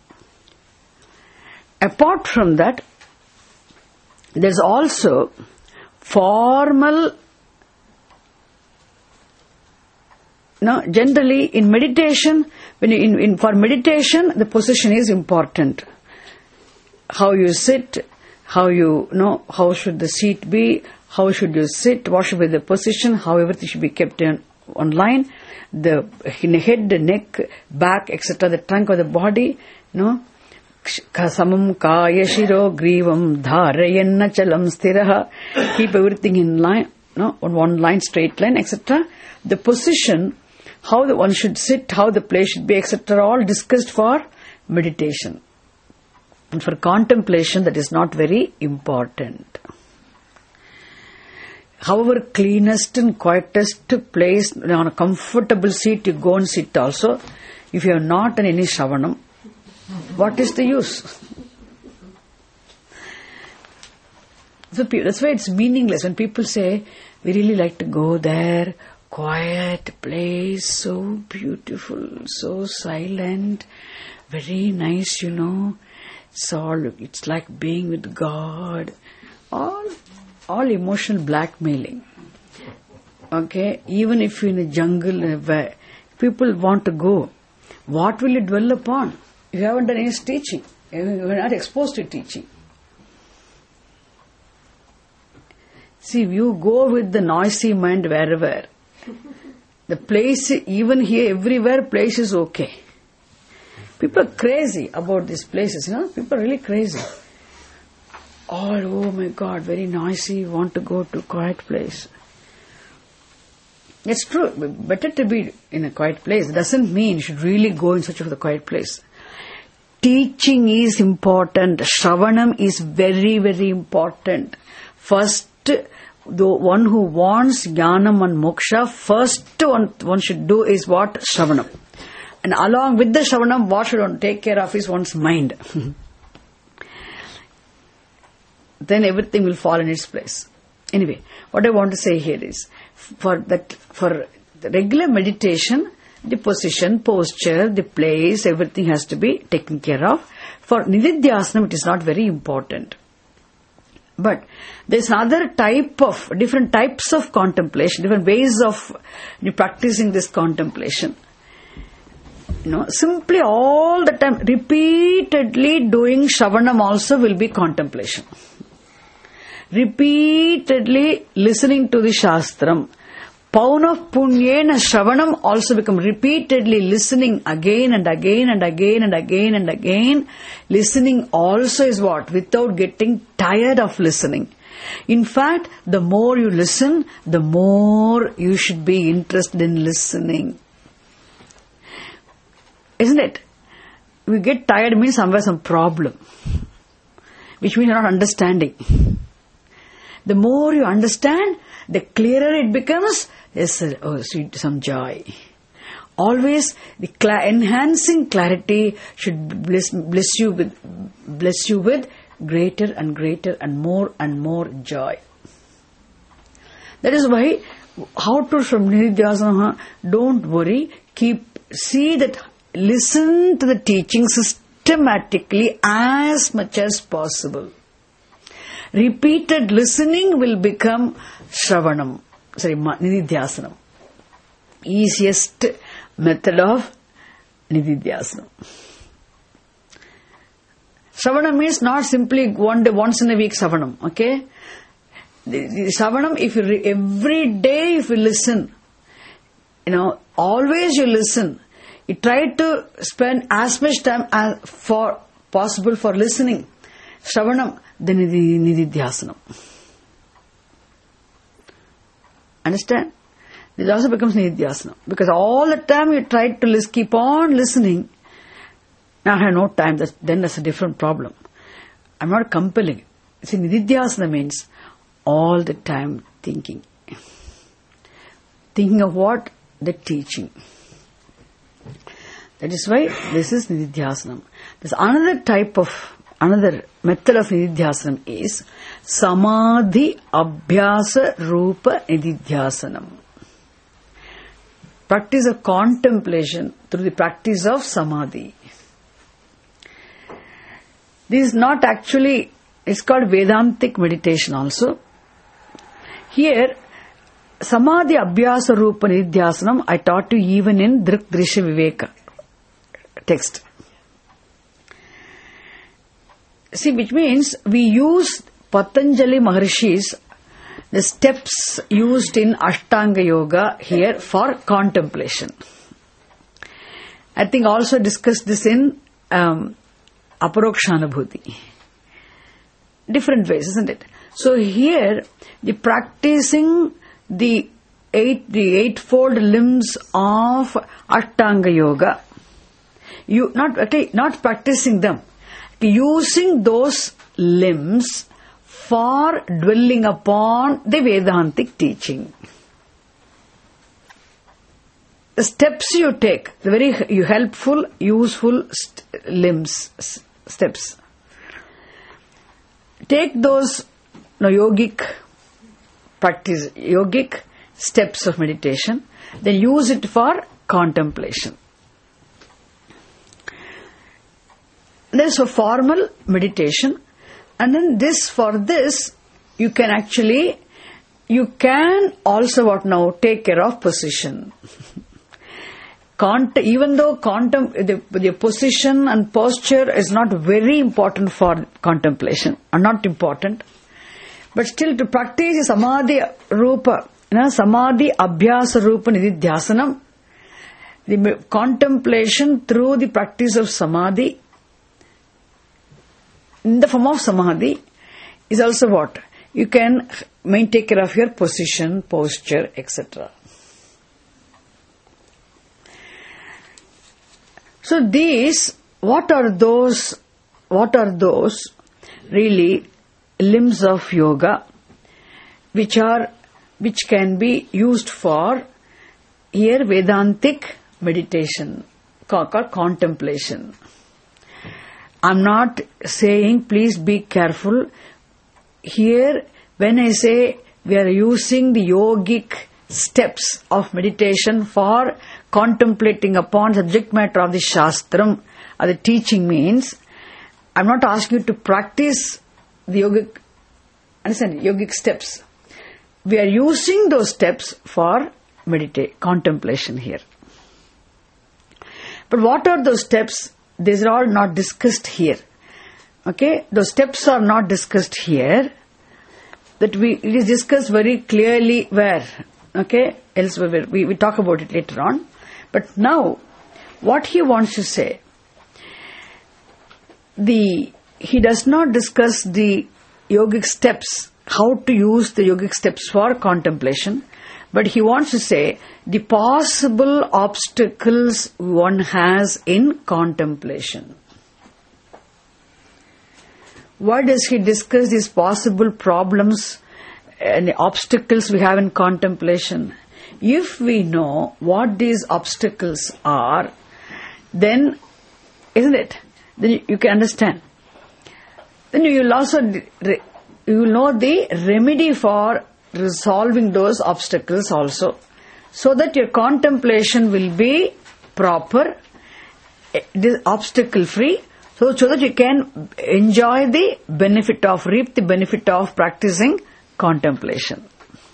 [SPEAKER 1] Apart from that, there's also formal. Now, generally in meditation, when you, in, in for meditation, the position is important. How you sit, how you, you know, how should the seat be, how should you sit, what should be the position, how everything should be kept in on line, the head, the neck, back, et cetera, the trunk of the body, you know, kasamam kaya shiro grivam dharayanna chalam stiraha, keep everything in line, you know, on one line, straight line, et cetera. The position, how the one should sit, how the place should be, et cetera, all discussed for meditation. And for contemplation, that is not very important. However, cleanest and quietest place, on a comfortable seat, you go and sit also. If you have not done any Shravanam, what is the use? So that's why it's meaningless. When people say, we really like to go there, quiet place, so beautiful, so silent, very nice, you know. It's all, it's like being with God. All, all emotional blackmailing. Okay, even if you're in a jungle where people want to go, what will you dwell upon? You haven't done any teaching. You are not exposed to teaching. See, you go with the noisy mind wherever. The place, even here, everywhere, place is okay. People are crazy about these places, you know. People are really crazy. All, oh my God, very noisy, want to go to a quiet place. It's true. Better to be in a quiet place. It doesn't mean you should really go in search of the quiet place. Teaching is important. Shravanam is very, very important. First, the one who wants jnanam and moksha, first one, one should do is what? Shravanam. And along with the Shravanam, what should one take care of is one's mind. Then everything will fall in its place. Anyway, what I want to say here is, for that, for the regular meditation, the position, posture, the place, everything has to be taken care of. For Nididhyasanam, it is not very important. But there's another type of, different types of contemplation, different ways of practicing this contemplation. You know, simply all the time, repeatedly doing Shravanam also will be contemplation. Repeatedly listening to the Shastram. Pauna Punyena Shravanam also become repeatedly listening again and again and again and again and again. Listening also is what? Without getting tired of listening. In fact, the more you listen, the more you should be interested in listening. Isn't it? We get tired means somewhere some problem. Which means you're not understanding. The more you understand, the clearer it becomes. Yes, oh, sweet, some joy. Always the cla- enhancing clarity should bless, bless you with, bless you with greater and greater and more and more joy. That is why, how to from Nididhyasana, don't worry, keep, see that, listen to the teaching systematically as much as possible. Repeated listening will become Shravanam, sorry, Nididhyasanam. Easiest method of Nididhyasanam. Shravanam means not simply one day, once in a week Shravanam, okay? The, the Shravanam, if you, re, every day if you listen, you know, always you listen, you try to spend as much time as for possible for listening. Shravanam, then Nididhyasanam. Understand? This also becomes Nididhyasanam. Because all the time you try to listen, keep on listening. Now I have no time, that's, then that's a different problem. I'm not compelling. See, Nididhyasana means all the time thinking. Thinking of what? The teaching. That is why this is Nididhyasanam. There's another type of, another method of Nididhyasanam is Samadhi Abhyasa Rupa Nididhyasanam. Practice of contemplation through the practice of Samadhi. This is not actually, it's called Vedantic meditation also. Here, Samadhi Abhyasa Rupa Nididhyasanam I taught you even in Drik Drishya Viveka text. See, which means we use Patanjali Maharishi's, the steps used in Ashtanga Yoga here for contemplation. I think also discussed this in um, Aparokshanabhuti. Different ways, isn't it? So here, the practicing the eight, the eightfold limbs of Ashtanga Yoga, you not okay, not practicing them, using those limbs for dwelling upon the Vedantic teaching. The steps you take, the very helpful, useful st- limbs, s- steps. Take those no, yogic practice, yogic steps of meditation, then use it for contemplation. There's a formal meditation, and then this, for this, you can actually, you can also what now, take care of position. Cont- even though contem- the, the position and posture is not very important for contemplation, are not important, but still to practice Samadhi Rupa You know, samadhi abhyasa rupa nididhyasanam, the contemplation through the practice of samadhi, in the form of samadhi, is also what? You can maintain care of your position, posture, et cetera. So these, what are those, what are those really limbs of yoga which are, which can be used for here Vedantic meditation, called contemplation. I'm not saying please be careful. Here when I say we are using the yogic steps of meditation for contemplating upon subject matter of the Shastram or the teaching means, I'm not asking you to practice the yogic, understand, yogic steps. We are using those steps for meditate, contemplation here. But what are those steps? These are all not discussed here. Okay? Those steps are not discussed here. That we, it is discussed very clearly where? Okay? Elsewhere, we, we talk about it later on. But now, what he wants to say, the, he does not discuss the yogic steps, how to use the yogic steps for contemplation, but he wants to say the possible obstacles one has in contemplation. Why does he discuss these possible problems and the obstacles we have in contemplation? If we know what these obstacles are, then, isn't it? Then you can understand. Then you will also, you will know the remedy for resolving those obstacles also, so that your contemplation will be proper, obstacle free, so, so that you can enjoy the benefit of, reap the benefit of practicing contemplation.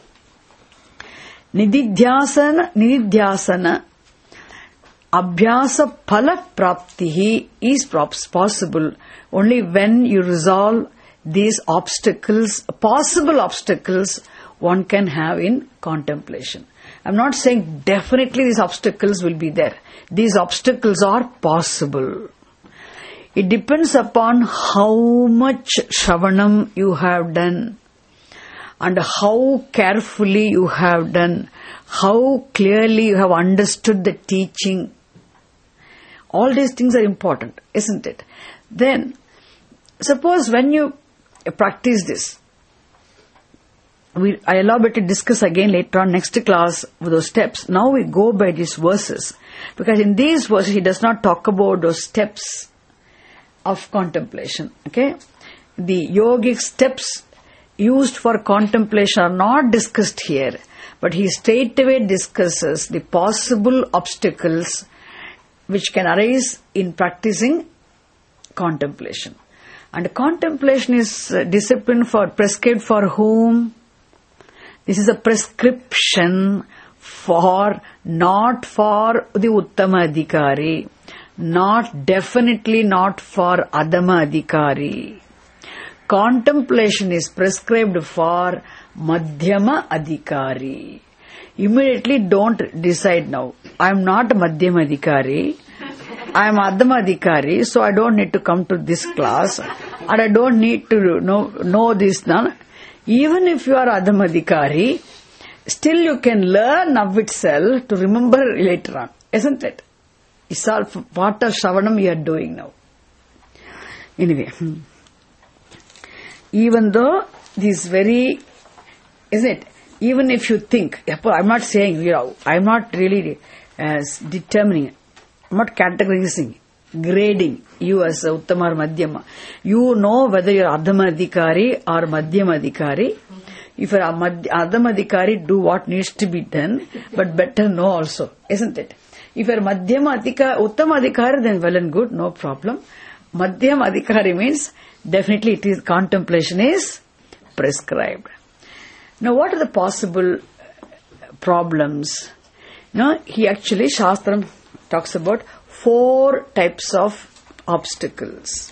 [SPEAKER 1] Nididhyasana, nididhyasana, abhyasa phala praptihi is possible only when you resolve these obstacles, possible obstacles one can have in contemplation. I'm not saying definitely these obstacles will be there. These obstacles are possible. It depends upon how much shravanam you have done and how carefully you have done, how clearly you have understood the teaching. All these things are important, isn't it? Then, suppose when you practice this, we, I elaborate to discuss again later on next class with those steps. Now we go by these verses, because in these verses he does not talk about those steps of contemplation. Okay, the yogic steps used for contemplation are not discussed here, but he straightaway discusses the possible obstacles which can arise in practicing contemplation. And contemplation is a discipline for prescribed for whom? This is a prescription for, not for the Uttama Adhikari, not definitely not for Adhama Adhikari. Contemplation is prescribed for Madhyama Adhikari. Immediately don't decide now. I am not a Madhyama Adhikari. I am Adhama Adhikari, so I don't need to come to this class and I don't need to know, know this now. Even if you are Adhama Adhikari, still you can learn now itself to remember later on, isn't it? It's all part of Shravanam you are doing now. Anyway, even though this very, isn't it? Even if you think, I'm not saying, you know, I'm not really uh, determining, I'm not categorizing, grading you as Uttama or Madhyama. You know whether you are Adhama Adhikari or Madhyama Adhikari. If you are Adhama Adhikari, do what needs to be done, but better know also, isn't it? If you are Madhyama Adhikari, Uttama Adhikari, then well and good, no problem. Madhyama Adhikari means definitely it is, contemplation is prescribed. Now what are the possible problems? Now he actually, Shastram talks about four types of obstacles.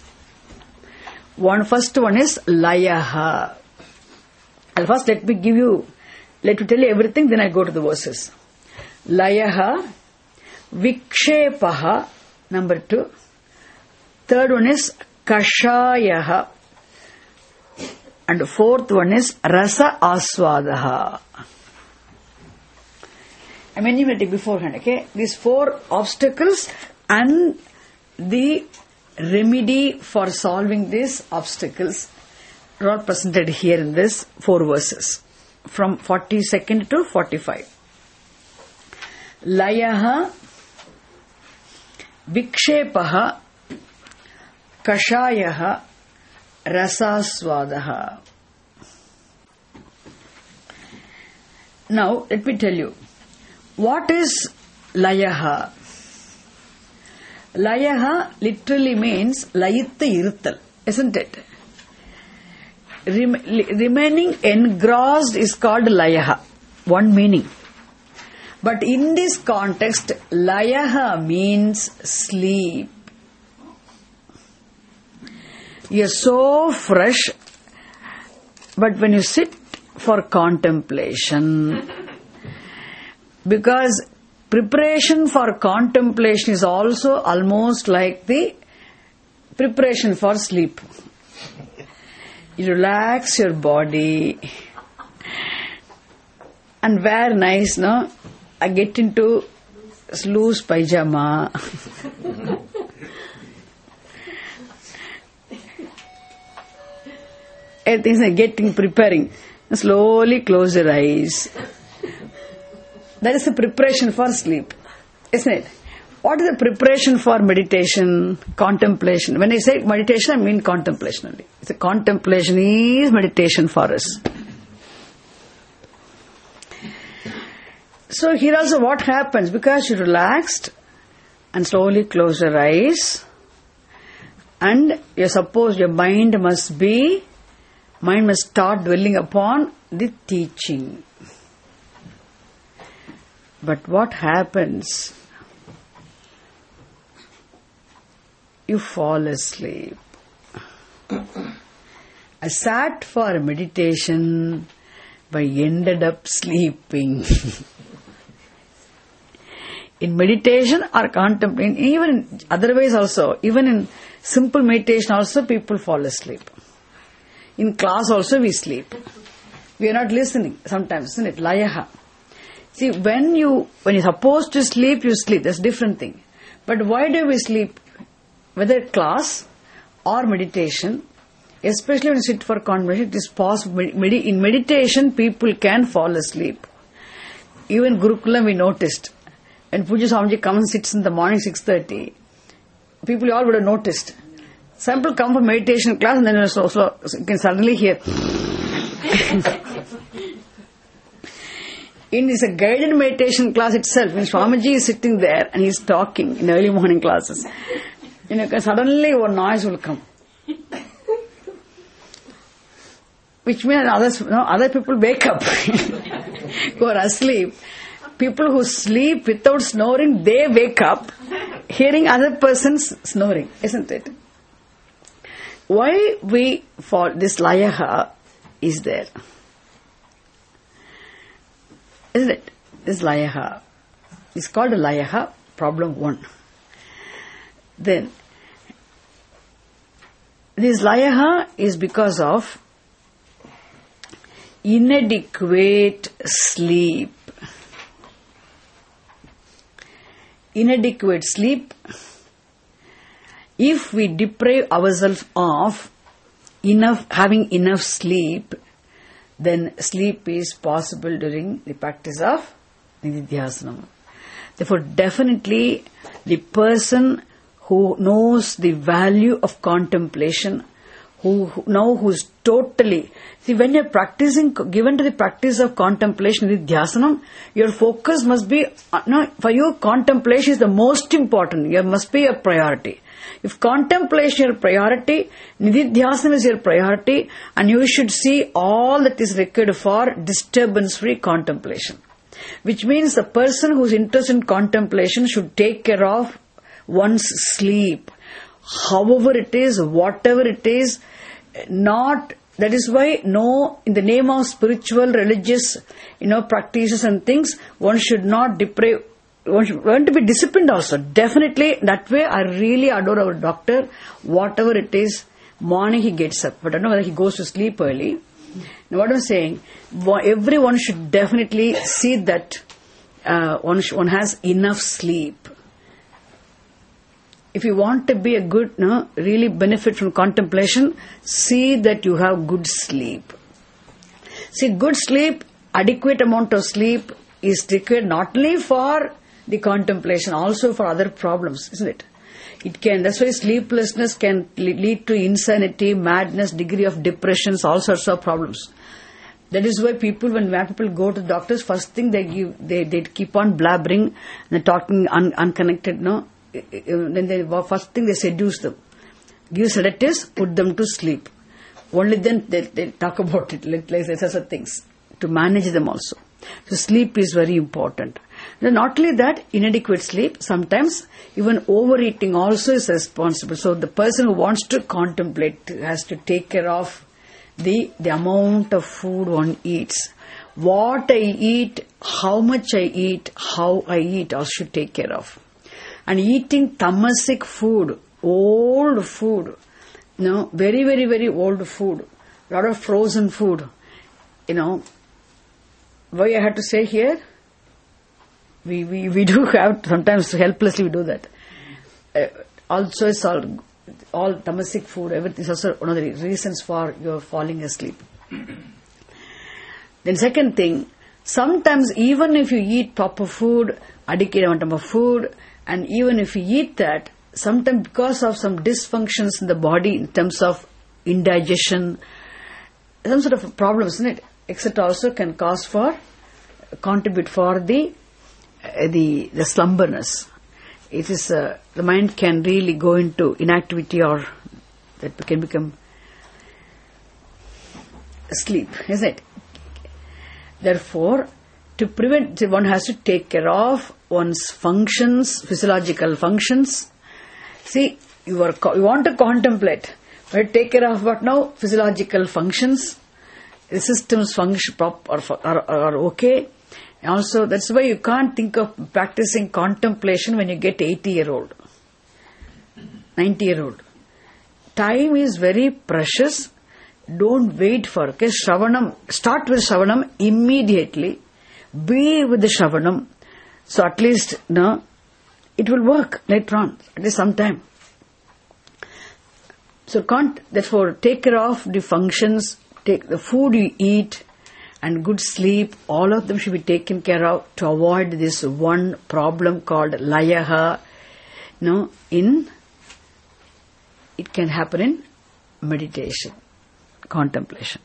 [SPEAKER 1] One, first one is layaha. First let me give you let me tell you everything, then I go to the verses. Layaha, Vikshepaha, number two. Third one is Kashayaha. And the fourth one is Rasa Aswadaha. I enumerated beforehand, okay? These four obstacles and the remedy for solving these obstacles are all presented here in this four verses. From forty-second to forty-five. Layaha, Vikshepaha, Kashayaha, Rasaswadaha. Now, let me tell you, what is Layaha? Layaha literally means Layitta Iruttal, isn't it? Rem- remaining engrossed is called Layaha, one meaning. But in this context, Layaha means sleep. You're so fresh, but when you sit for contemplation, because preparation for contemplation is also almost like the preparation for sleep. You relax your body and wear nice, no? I get into loose pajama. Everything's like getting preparing. Slowly close your eyes. That is the preparation for sleep, isn't it? What is the preparation for meditation, contemplation? When I say meditation, I mean contemplation only. The contemplation is meditation for us. So here also what happens, because you relaxed and slowly close your eyes, and you suppose your mind must be, mind must start dwelling upon the teaching. But what happens? You fall asleep. I sat for meditation, but ended up sleeping. In meditation or contemplation, even in otherwise also, even in simple meditation also, people fall asleep. In class also we sleep. We are not listening sometimes, isn't it? Layaha. See, when you when you're supposed to sleep, you sleep. That's a different thing. But why do we sleep? Whether class or meditation, especially when you sit for contemplation, it is possible. In meditation, people can fall asleep. Even Gurukulam we noticed. When Puja Swamiji comes and sits in the morning six thirty, people all would have noticed. Some people come for meditation class and then so, so, you can suddenly hear. In this a guided meditation class itself, when Swamiji is sitting there and he is talking in early morning classes, you know, suddenly one noise will come. Which means others, you know, other people wake up who are asleep. People who sleep without snoring, they wake up hearing other persons snoring, isn't it? Why we fall, this layaha is there. Isn't it? This layaha. It's called a layaha, problem one. Then, this layaha is because of inadequate sleep. Inadequate sleep. If we deprive ourselves of enough, having enough sleep, then sleep is possible during the practice of nididhyasanam. Therefore, definitely the person who knows the value of contemplation, who, who now who's totally, see, when you're practicing, given to the practice of contemplation, nididhyasanam, your focus must be, uh, no, for you contemplation is the most important, it must be a priority. If contemplation is your priority, nididhyasanam is your priority, and you should see all that is required for disturbance-free contemplation. Which means the person who is interested in contemplation should take care of one's sleep. However it is, whatever it is, not That is why, no, in the name of spiritual, religious, you know, practices and things, one should not deprive, one should learn to be disciplined also. Definitely, that way I really adore our doctor. Whatever it is, morning he gets up. But I don't know whether he goes to sleep early. Now what I'm saying, everyone should definitely see that uh, one, sh- one has enough sleep. If you want to be a good, no, really benefit from contemplation, see that you have good sleep. See, good sleep, adequate amount of sleep is required not only for the contemplation, also for other problems, isn't it? It can, that's why sleeplessness can lead to insanity, madness, degree of depressions, all sorts of problems. That is why people, when mad people go to the doctors, first thing they give, they, they keep on blabbering and talking un, unconnected, no? Then they, first thing they seduce them. Give sedatives, put them to sleep. Only then they, they talk about it, like, like such things, to manage them also. So sleep is very important. Then not only that, inadequate sleep, sometimes even overeating also is responsible. So the person who wants to contemplate has to take care of the, the amount of food one eats. What I eat, how much I eat, how I eat, also should take care of. And eating tamasic food, old food, you know, very, very, very old food, a lot of frozen food, you know. Why I have to say here? We, we, we do have, sometimes helplessly we do that. Uh, also it's all, all tamasic food, everything is also one of the reasons for your falling asleep. Then second thing, sometimes even if you eat proper food, adequate amount of food, and even if you eat that, sometimes because of some dysfunctions in the body in terms of indigestion, some sort of problems, isn't it? et cetera also can cause for, contribute for the uh, the the slumberness. It is uh, the mind can really go into inactivity, or that can become sleep, isn't it? Therefore, to prevent, one has to take care of one's functions, physiological functions. See, you are you want to contemplate, but take care of what now? Physiological functions. The systems function prop are, are, are okay. Also, that's why you can't think of practicing contemplation when you get eighty year old, ninety year old. Time is very precious. Don't wait for, okay, Shravanam. Start with Shravanam immediately. Be with the Shravanam. So at least, no, it will work later on, at least sometime. So can't, therefore, take care of the functions, take the food you eat, and good sleep, all of them should be taken care of to avoid this one problem called layaha. No, in, it can happen in meditation, contemplation.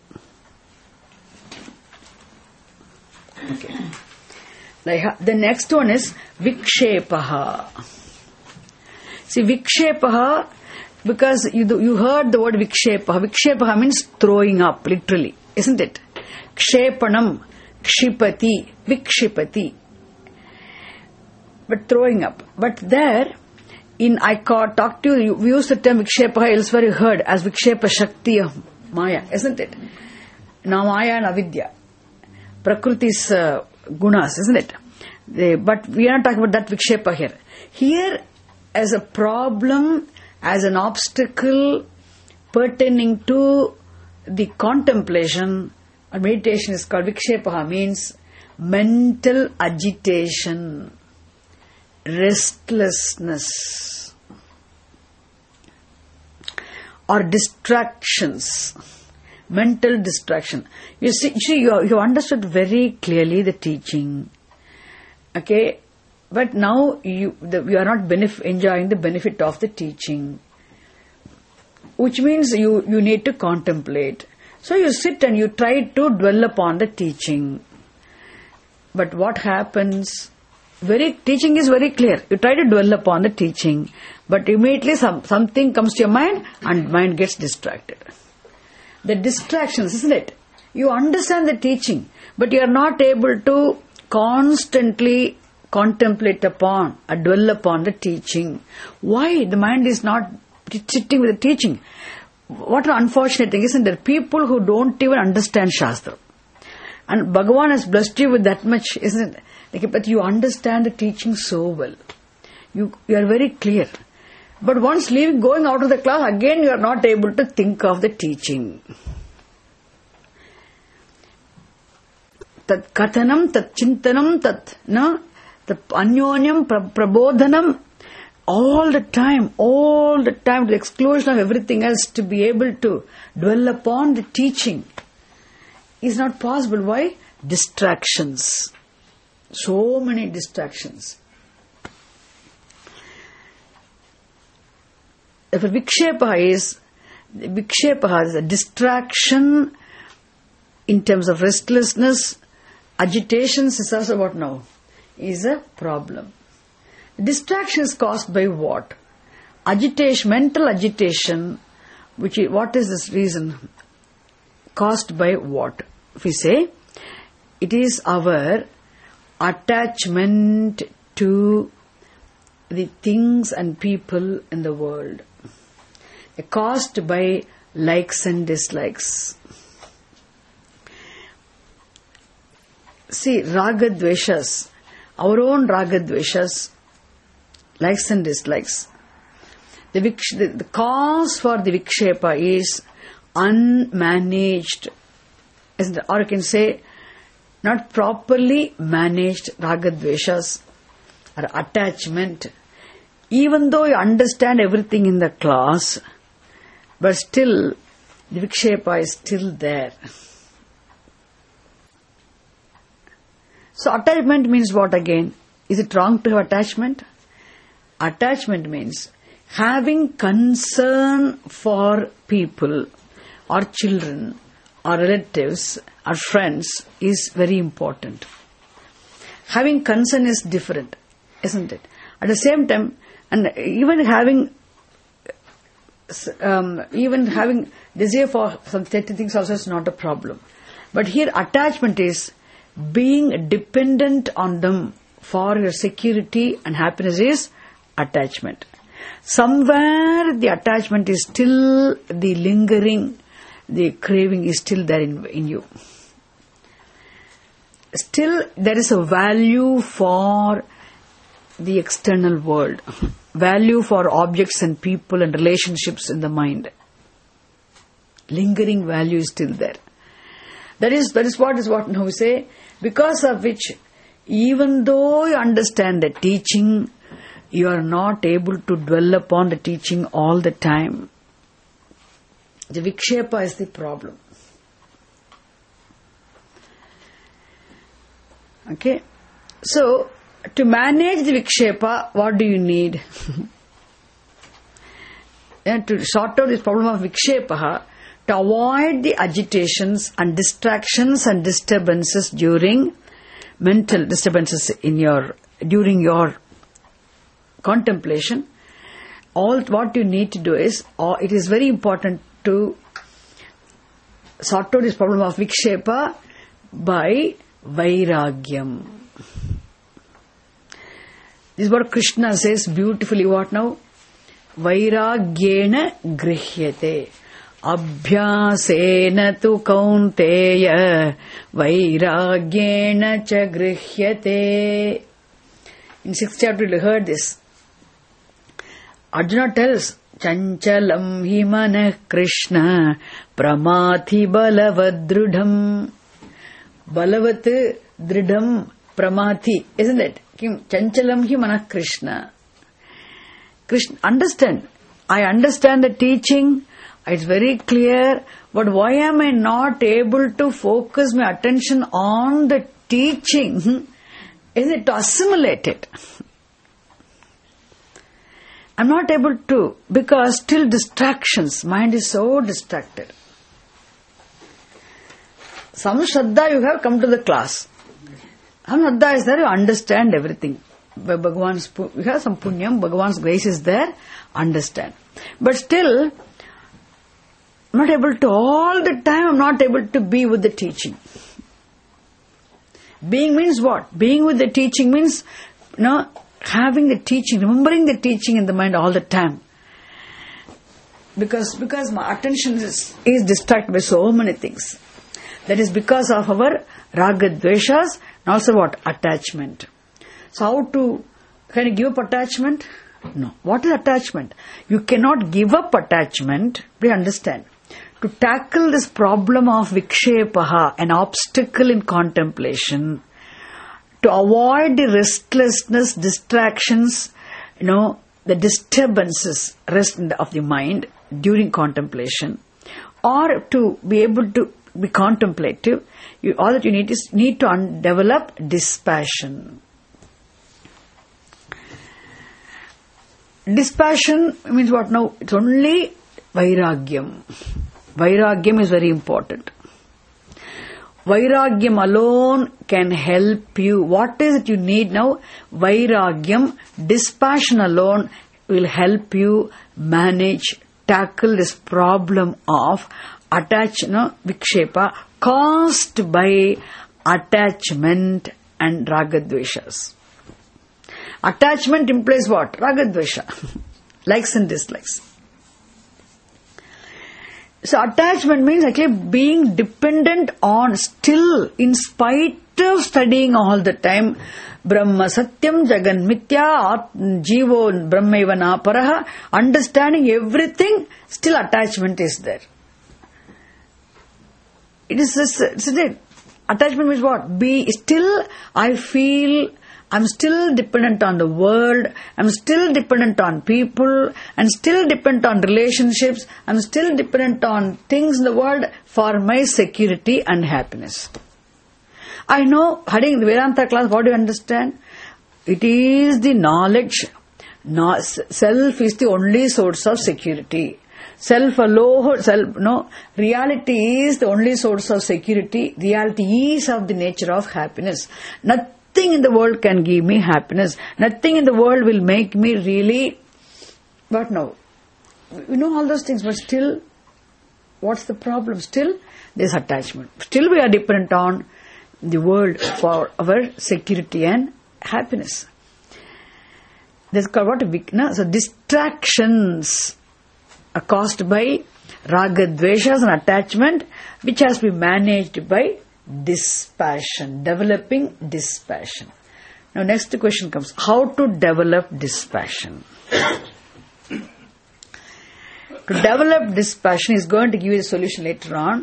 [SPEAKER 1] Okay. The next one is vikshepaha. See, vikshepaha, because you you heard the word vikshepaha. Vikshepaha means throwing up, literally, isn't it? Kshepanam, kshipati, vikshipati. But throwing up. But there, in I talked to you, we use the term vikshepaha, elsewhere you heard as vikshepa shakti of Maya, isn't it? Now Maya and avidya. Prakriti's uh, gunas, isn't it? They, but we are not talking about that vikshepa here. Here, as a problem, as an obstacle pertaining to the contemplation or meditation is called vikshepaha, means mental agitation, restlessness, or distractions. Mental distraction. You see, you, see, you, you understood very clearly the teaching. Okay? But now you, the, you are not benef- enjoying the benefit of the teaching. Which means you, you need to contemplate. So you sit and you try to dwell upon the teaching. But what happens? Very teaching is very clear. You try to dwell upon the teaching, but immediately some, something comes to your mind and mind gets distracted. The distractions, isn't it? You understand the teaching, but you are not able to constantly contemplate upon or dwell upon the teaching. Why? The mind is not sitting with the teaching. what an unfortunate thing, isn't there? People who don't even understand Shastra. And Bhagavan has blessed you with that much, isn't it? Like, but you understand the teaching so well. You, you are very clear. But once leaving, going out of the class, again you are not able to think of the teaching. Tat kathanam, tat chintanam, tat, no? Tat anyonyam, prabodhanam, all the time, all the time, to the exclusion of everything else, to be able to dwell upon the teaching is not possible. Why? Distractions. So many distractions. If a vikshepa is, vikshepa is a distraction in terms of restlessness, agitations is also what now? Is a problem. Distraction is caused by what? Agitation, mental agitation, which is, what is this reason? Caused by what? If we say, it is our attachment to the things and people in the world, caused by likes and dislikes. See, ragadveshas, our own ragadveshas, likes and dislikes. The, viksh, the, the cause for the vikshepa is unmanaged, isn't it? Or you can say, not properly managed ragadveshas or attachment. Even though you understand everything in the class, but still the vikshepa is still there. So attachment means what again? Is it wrong to have attachment? Attachment means having concern for people or children or relatives or friends is very important. Having concern is different, isn't it? At the same time, and even having um, even having desire for some certain things also is not a problem. But here attachment is being dependent on them for your security and happiness is attachment. Somewhere the attachment is still the lingering, the craving is still there in, in you. Still there is a value for the external world, value for objects and people and relationships in the mind. Lingering value is still there. That is, that is what is what now we say, because of which, even though you understand the teaching, you are not able to dwell upon the teaching all the time. The vikshepa is the problem. Okay? So, to manage the vikshepa, what do you need? And to sort out this problem of vikshepa, to avoid the agitations and distractions and disturbances during mental disturbances in your during your contemplation, all what you need to do is, or it is very important to sort out this problem of vikshepa by vairagyam. This is what Krishna says beautifully. What now? Vairagyena grihyate. Abhyasena tu kaunteya vairagyena cha grihyate. In sixth chapter you heard this. Arjuna tells, Chanchalam hi manah Krishna pramathi balavadrudham. Balavat dridham pramathi. Isn't it? Chanchalam hi manah Krishna. Krishna, understand. I understand the teaching. It's very clear. But why am I not able to focus my attention on the teaching? Is it to assimilate it? I'm not able to, because still distractions. Mind is so distracted. Some Shraddha you have, come to the class. Some Shraddha is there, you understand everything. By Bhagavan's, you have some punyam, Bhagavan's grace is there, understand. But still, I'm not able to, all the time I'm not able to be with the teaching. Being means what? Being with the teaching means, you know, having the teaching, remembering the teaching in the mind all the time. Because, because my attention is, is distracted by so many things. That is because of our raga dveshas and also what? Attachment. So how to, can you give up attachment? No. What is attachment? You cannot give up attachment. Please understand. To tackle this problem of vikshepaha, an obstacle in contemplation, to avoid the restlessness, distractions, you know, the disturbances, rest of the mind during contemplation, or to be able to be contemplative, you, all that you need is need to un- develop dispassion. Dispassion means what now? It's only vairagyam. Vairagyam is very important. Vairagyam alone can help you. What is it you need now? Vairagyam, dispassion alone will help you manage, tackle this problem of attachment, no, vikshepa, caused by attachment and ragadveshas. Attachment implies what? Ragadvesha. Likes and dislikes. So attachment means actually being dependent on, still in spite of studying all the time, Brahma Satyam Jagan Mithya Jivo Brahmevana Paraha, understanding everything, still attachment is there. It is this, isn't it? Attachment means what? Be still, I feel I'm still dependent on the world, I'm still dependent on people, and still dependent on relationships, I'm still dependent on things in the world for my security and happiness. I know, heading the Vedanta class, what do you understand? It is the knowledge, no, self is the only source of security. Self alone, self, no, reality is the only source of security, reality is of the nature of happiness. Nothing Nothing in the world can give me happiness. Nothing in the world will make me really... What now? We know all those things, but still, what's the problem? Still, there's attachment. Still we are dependent on the world for our security and happiness. That's called what? Vikna. So distractions are caused by raga, dveshas and attachment, which has to be managed by dispassion, developing dispassion. Now next question comes, how to develop dispassion? To develop dispassion is going to give you a solution later on.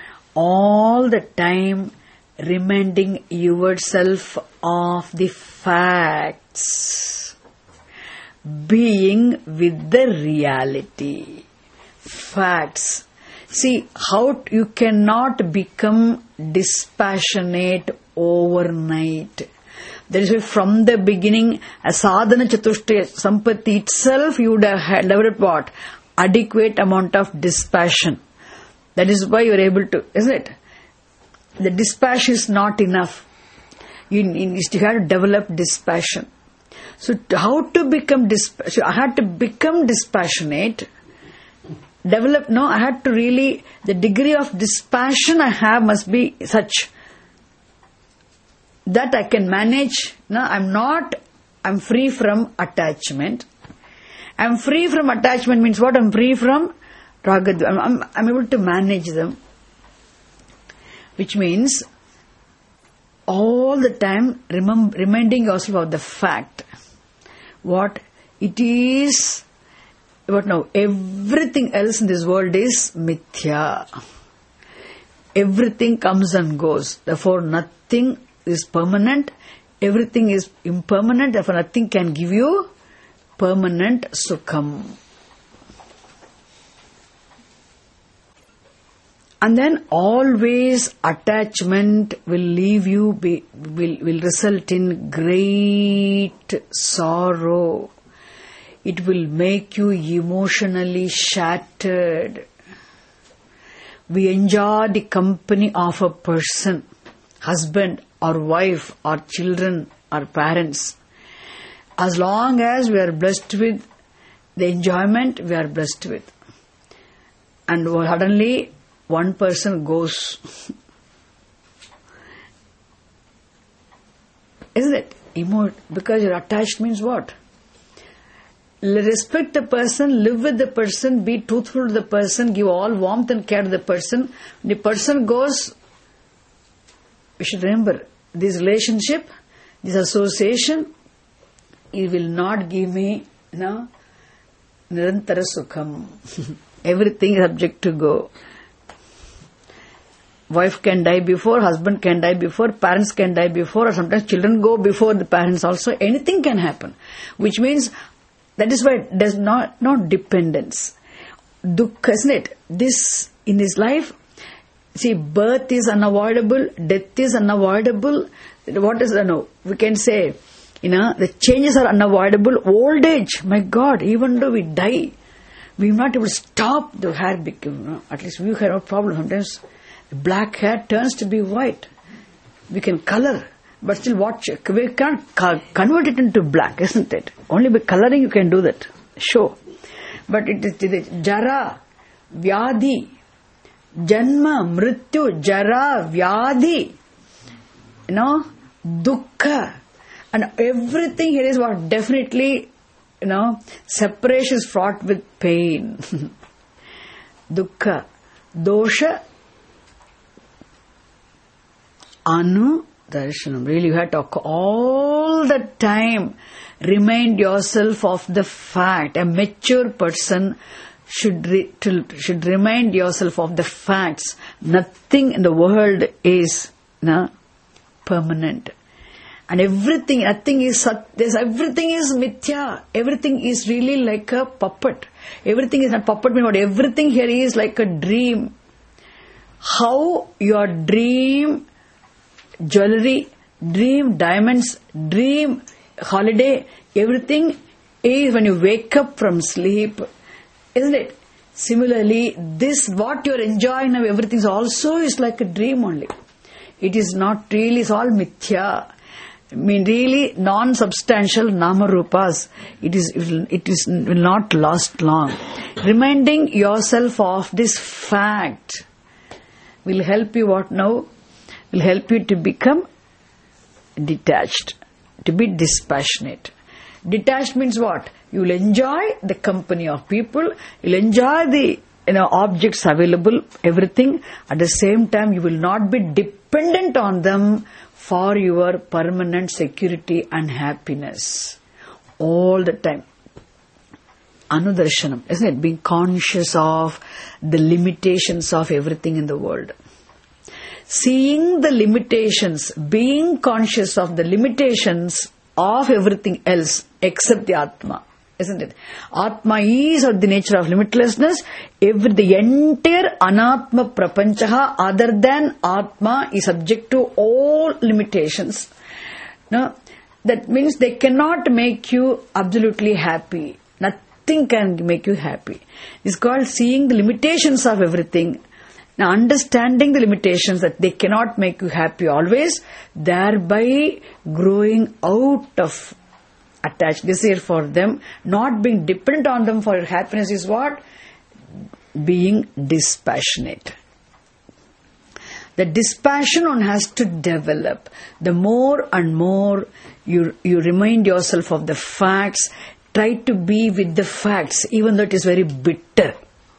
[SPEAKER 1] All the time reminding yourself of the facts, being with the reality. Facts. See, how you cannot become dispassionate overnight. That is why from the beginning, a sadhana chatushtaya sampatti itself, you would have developed what? Adequate amount of dispassion. That is why you are able to, isn't it? The dispassion is not enough. You, you have to develop dispassion. So how to become dispassionate? I had to become dispassionate. Develop, no, I had to really, the degree of dispassion I have must be such that I can manage. No, I'm not, I'm free from attachment. I'm free from attachment means what? I'm free from raga. I'm, I'm, I'm able to manage them. Which means all the time remember, reminding yourself of the fact. What? It is... But now, everything else in this world is mithya. Everything comes and goes. Therefore, nothing is permanent. Everything is impermanent. Therefore, nothing can give you permanent sukham. And then, always attachment will leave you, be, will, will result in great sorrow. It will make you emotionally shattered. We enjoy the company of a person, husband or wife or children or parents. As long as we are blessed with the enjoyment, we are blessed with. And suddenly one person goes. Isn't it? Emo- because you're attached means what? respect the person, live with the person, be truthful to the person, give all warmth and care to the person. The person goes, we should remember, this relationship, this association, it will not give me, you know, nirantara sukham. Everything is subject to go. Wife can die before, husband can die before, parents can die before, or sometimes children go before the parents also. Anything can happen. Which means, that is why it does not, not dependence. Dukkha, isn't it? This, in this life, see, birth is unavoidable, death is unavoidable. What is, you know, we can say, you know, the changes are unavoidable. Old age, my God, even though we die, we will not able to stop the hair become, you know, at least we have no problem. Sometimes black hair turns to be white. We can color, but still watch. We can't convert it into black, isn't it? Only by coloring you can do that. Sure. But it is the jara, vyadhi, janma, mrityu, jara, vyadhi, you know, dukkha. And everything here is what definitely, you know, separation is fraught with pain. Dukkha, dosha, anu, darshanam. Really, you have to all the time remind yourself of the fact. A mature person should re, to, should remind yourself of the facts. Nothing in the world is, no, permanent. And everything, nothing is, there's, everything is mithya. Everything is really like a puppet. Everything is not puppet, but everything here is like a dream. How your dream jewelry, dream diamonds, dream holiday, everything is when you wake up from sleep, isn't it? Similarly, this, what you're enjoying now, everything also is like a dream only. It is not really, it's all mithya. I mean, really non-substantial nama-rupas. It is, it, will, it is, will not last long. Reminding yourself of this fact will help you what now? Will help you to become detached, to be dispassionate. Detached means what? You will enjoy the company of people, you will enjoy the, you know, objects available, everything. At the same time, you will not be dependent on them for your permanent security and happiness. All the time. Anudarshanam, isn't it? Being conscious of the limitations of everything in the world. Seeing the limitations, being conscious of the limitations of everything else except the Atma, isn't it? Atma is of the nature of limitlessness. Every, the entire Anatma Prapanchaha other than Atma is subject to all limitations. No? That means they cannot make you absolutely happy. Nothing can make you happy. It's called seeing the limitations of everything. Now, understanding the limitations that they cannot make you happy always, thereby growing out of attached desire for them, not being dependent on them for your happiness is what? Being dispassionate. The dispassion one has to develop. The more and more you, you remind yourself of the facts, try to be with the facts, even though it is very bitter.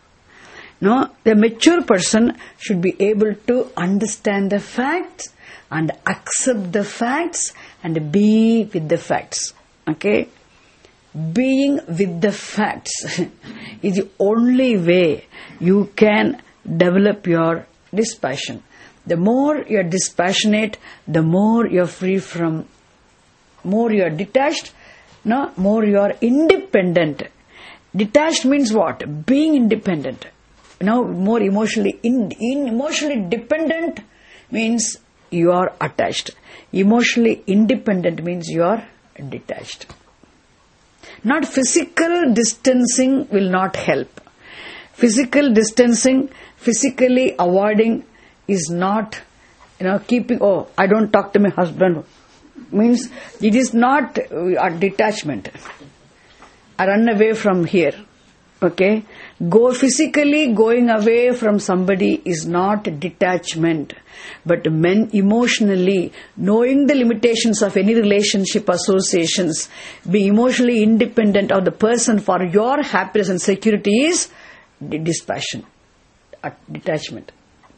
[SPEAKER 1] No, the mature person should be able to understand the facts and accept the facts and be with the facts. Okay? Being with the facts is the only way you can develop your dispassion. The more you are dispassionate, the more you are free from, more you are detached, no, more you are independent. Detached means what? Being independent. Now, more emotionally in, in emotionally dependent means you are attached. Emotionally independent means you are detached. Not physical distancing will not help. Physical distancing, physically avoiding is not, you know, keeping, oh, I don't talk to my husband, means it is not a detachment. I run away from here. Okay? Go physically going away from somebody is not detachment, but men emotionally knowing the limitations of any relationship associations, being emotionally independent of the person for your happiness and security is dispassion, detachment.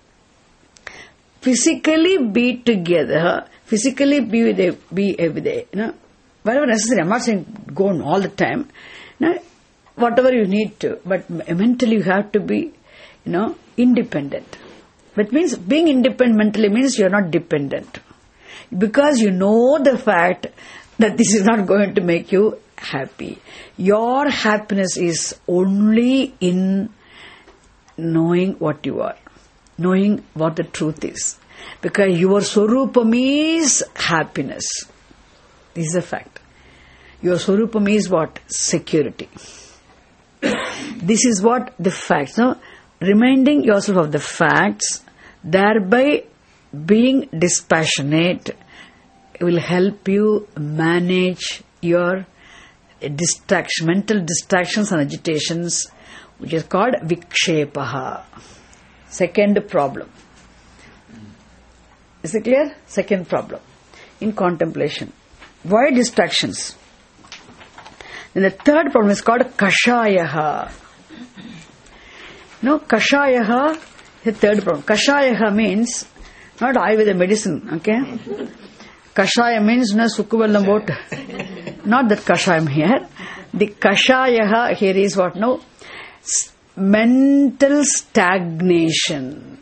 [SPEAKER 1] Physically be together, physically be with a, be with a, you know, whatever necessary. I'm not saying go on all the time. You know, whatever you need to, but mentally you have to be, you know, independent. That means being independent mentally means you're not dependent. Because you know the fact that this is not going to make you happy. Your happiness is only in knowing what you are. Knowing what the truth is. Because your Swarupam is happiness. This is a fact. Your Swarupam is what? Security. This is what the facts. No? Reminding yourself of the facts, thereby being dispassionate, will help you manage your distraction, mental distractions and agitations, which is called vikshepaha. Second problem. Is it clear? Second problem. In contemplation. Why distractions? Then the third problem is called kashayaha. No, kashayaha is the third problem. Kashayaha means not Ayurveda medicine, okay? Kashaya means no sukkuvellam vote. Not that kashayam here. The kashayaha here is what? No, mental stagnation.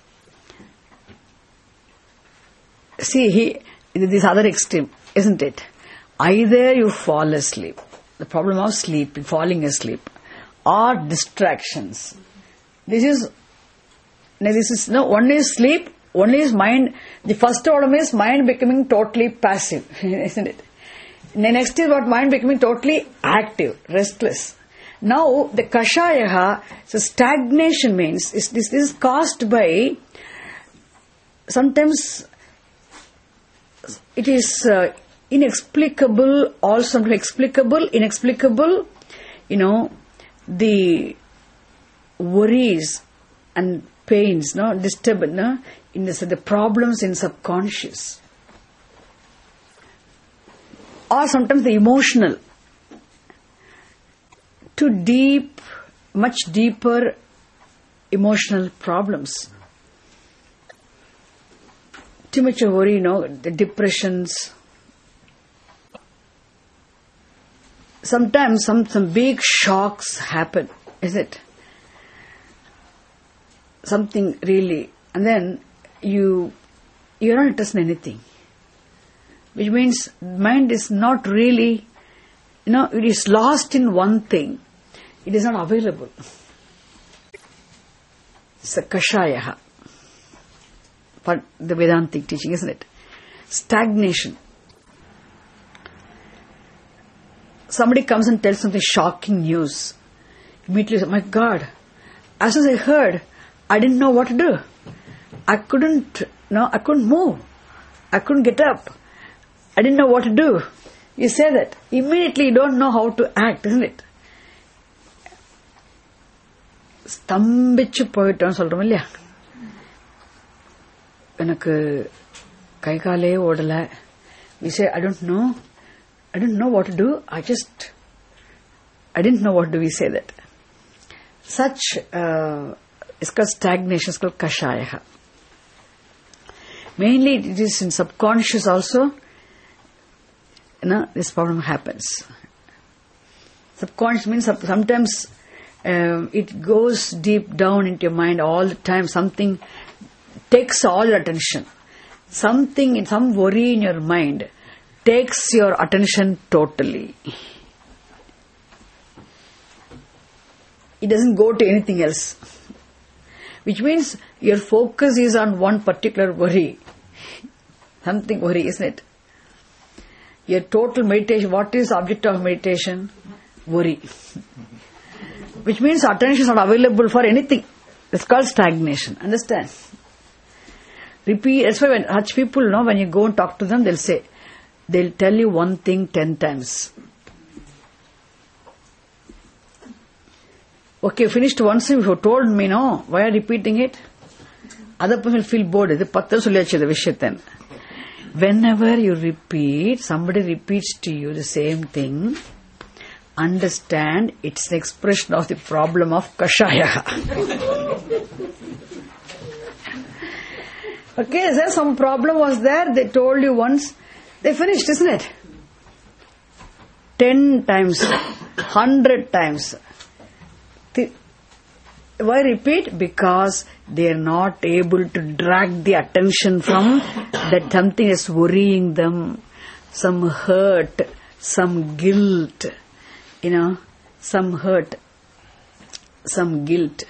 [SPEAKER 1] See, he, this other extreme, isn't it? Either you fall asleep, the problem of sleep, falling asleep, or distractions. This is, no, this is, no, one is sleep, one is mind. The first problem is mind becoming totally passive, isn't it? The next is what? Mind becoming totally active, restless. Now, the kashayaha, so stagnation means, is, this is caused by, sometimes it is uh, inexplicable, or sometimes explicable, inexplicable, you know, the worries and pains, no, disturbance, no, in this, the problems in subconscious. Or sometimes the emotional, too deep, much deeper emotional problems. Too much of worry, you know, the depressions. Sometimes some, some big shocks happen, is it? Something really, and then you, you're not interested in anything. Which means mind is not really, you know, it is lost in one thing. It is not available. It's a kashayaha. For the Vedantic teaching, isn't it? Stagnation. Somebody comes and tells something shocking news. Immediately, my God, as soon as I heard, I didn't know what to do. I couldn't, no, I couldn't move. I couldn't get up. I didn't know what to do. You say that. Immediately you don't know how to act, isn't it? ஸ்தம்பிச்சு போயிட்டோன்னு சொல்றோம் இல்லையா? எனக்கு கை காலே ஓடல. We say, I don't know. I don't know what to do. I just, I didn't know what to do. We say that. Such, uh, it's called stagnation, it's called kashayaha. Mainly it is in subconscious also, you know, this problem happens. Subconscious means sometimes um, it goes deep down into your mind all the time. Something takes all your attention. Something, in some worry in your mind takes your attention totally. It doesn't go to anything else. Which means your focus is on one particular worry. Something worry, isn't it? Your total meditation, what is the object of meditation? Worry. Which means attention is not available for anything. It's called stagnation. Understand? Repeat. That's why when such people, you know, when you go and talk to them, they'll say, they'll tell you one thing ten times. Okay, finished once, if you told me, no, why are you repeating it? Other person will feel bored. Whenever you repeat, somebody repeats to you the same thing, understand it's an expression of the problem of Kashaya. Okay, there some problem was there, they told you once, they finished, isn't it? Ten times, hundred times. Why repeat? Because they are not able to drag the attention from that something is worrying them, some hurt, some guilt, you know, some hurt, some guilt.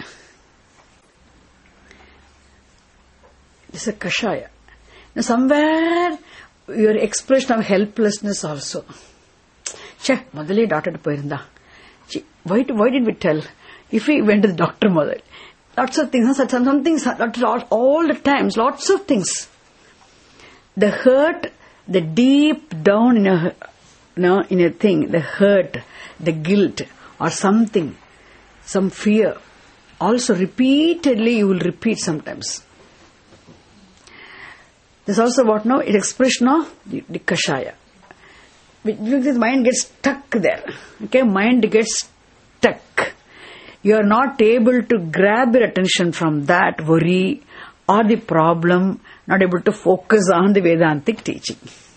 [SPEAKER 1] This is a Kashaya. Now somewhere your expression of helplessness also. Che, madale doctor to poirunda. Why, why did we tell? If we went to the doctor, mother, lots of things, some, some things, all, all the times, lots of things. The hurt, the deep down in a, you know, in a thing, the hurt, the guilt, or something, some fear. Also, repeatedly, you will repeat sometimes. There's also what now? It's expression of the, the Kashaya. The mind gets stuck there. Okay, mind gets stuck. You are not able to grab your attention from that worry or the problem, not able to focus on the Vedantic teaching.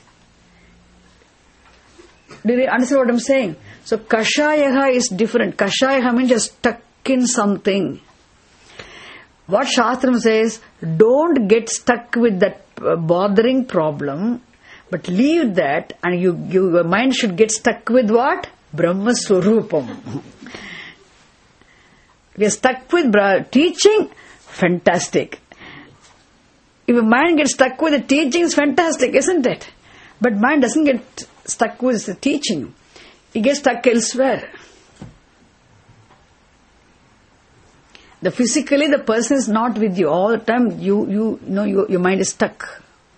[SPEAKER 1] Do you understand what I'm saying? So, Kashayaha is different. Kashayaha means just stuck in something. What Shastram says, don't get stuck with that bothering problem, but leave that and you, you, your mind should get stuck with what? Brahma Swarupam. We are stuck with teaching, fantastic. If your mind gets stuck with the teaching, it's fantastic, isn't it? But mind doesn't get stuck with the teaching. It gets stuck elsewhere. The physically, the person is not with you all the time. You, you, you know, you, your mind is stuck.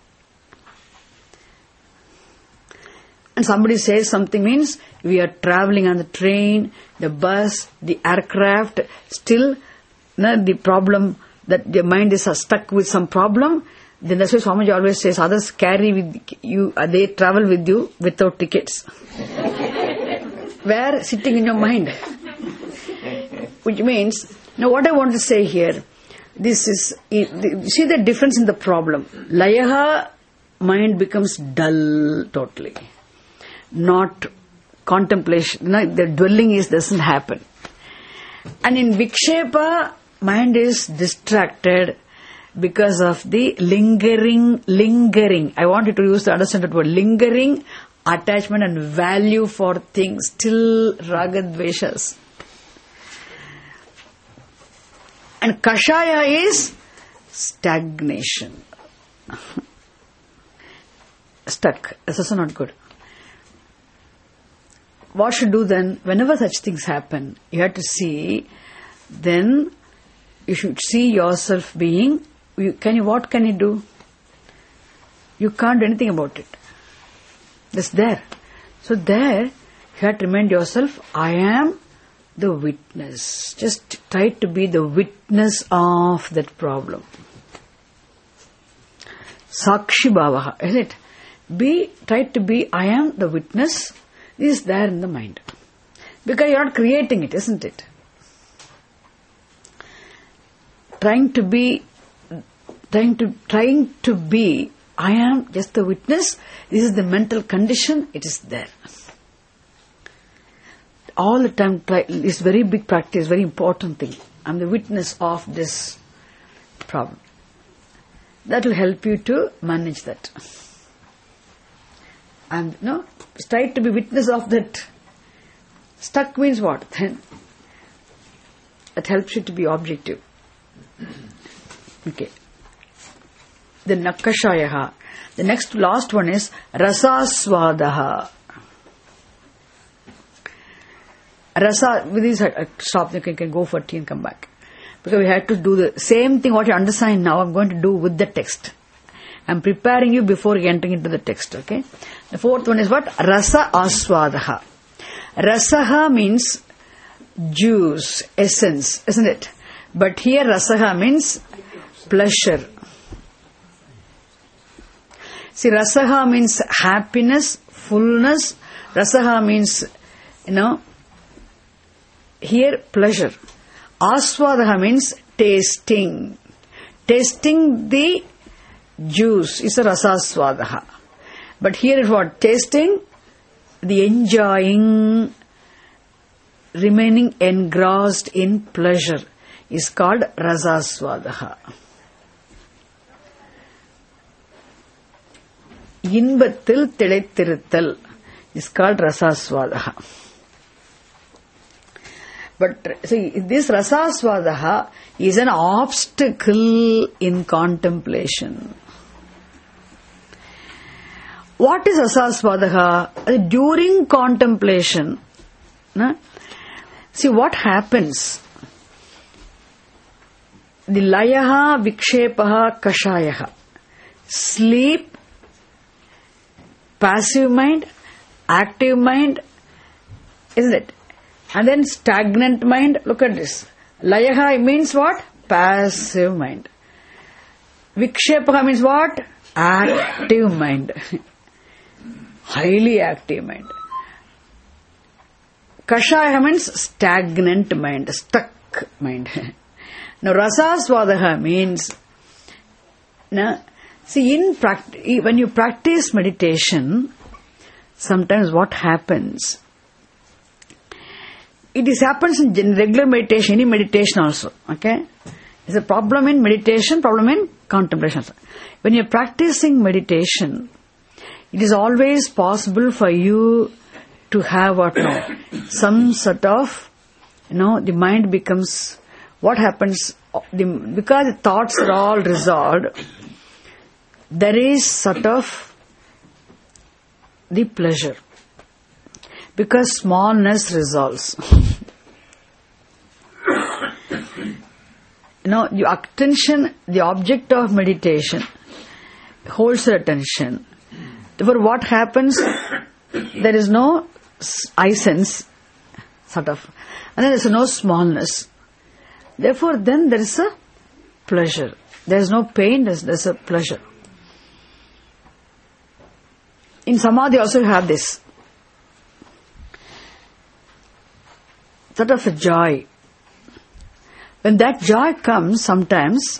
[SPEAKER 1] And somebody says something means we are traveling on the train, the bus, the aircraft, still no, the problem that your mind is stuck with some problem. Then that's why Swamiji always says others carry with you, they travel with you without tickets. Where? Sitting in your mind. Which means, now what I want to say here, this is, see the difference in the problem. Layaha, mind becomes dull totally. Not contemplation, no, the dwelling is doesn't happen. And in Vikshepa, mind is distracted because of the lingering, lingering. I want you to use the understand that word, lingering attachment and value for things, still ragadveshas. And Kashaya is stagnation. Stuck. That's also not good. What should do then? Whenever such things happen, you have to see, then you should see yourself being, you, can you, what can you do? You can't do anything about it. It's there. So there, you have to remind yourself, I am the witness. Just try to be the witness of that problem. Sakshi Bhavaha, isn't it? Be, try to be, I am the witness. This is there in the mind. Because you are not creating it, isn't it? Trying to be, trying to, trying to be, I am just the witness. This is the mental condition. It is there. All the time, try, it's very big practice, very important thing. I'm the witness of this problem. That will help you to manage that. And no, try to be witness of that. Stuck means what? Then that helps you to be objective. Okay. The Nakashayaha. The next last one is Rasaswadaha. Rasa, with this, uh, stop, you can, can go for tea and come back. Because we have to do the same thing what you understand now, I'm going to do with the text. I'm preparing you before entering into the text, okay? The fourth one is what? Rasa Aswadaha. Rasaha means juice, essence, isn't it? But here rasaha means pleasure. See, rasaha means happiness, fullness. Rasaha means, you know, here pleasure. Aswadaha means tasting. Tasting the juice is a rasaswadaha. But here is what? Tasting, the enjoying, remaining engrossed in pleasure is called rasaswadaha. Inbathil thilaithirutthal is called rasaswadaha. But see, this rasaswadaha is an obstacle in contemplation. What is rasaswadaha? During contemplation, na? See what happens. The layaha, vikshepaha, kashayaha. Sleep, passive mind, active mind, isn't it? And then stagnant mind. Look at this. Layaha means what? Passive mind. Vikshepaha means what? Active mind. Highly active mind. Kashaya means stagnant mind, stuck mind. Now, rasaswadaha means, now, see, in practice, when you practice meditation, sometimes what happens, it is happens in regular meditation, any meditation also, okay? It's a problem in meditation, problem in contemplation also. When you're practicing meditation, it is always possible for you to have what now? Some sort of, you know, the mind becomes, what happens, the, because the thoughts are all resolved, there is sort of the pleasure. Because smallness resolves. You know, your attention, the object of meditation, holds your attention. Therefore, what happens? There is no I sense, sort of, and then there is no smallness. Therefore, then there is a pleasure. There is no pain, there is a pleasure. In Samadhi also you have this. Sort of a joy. When that joy comes, sometimes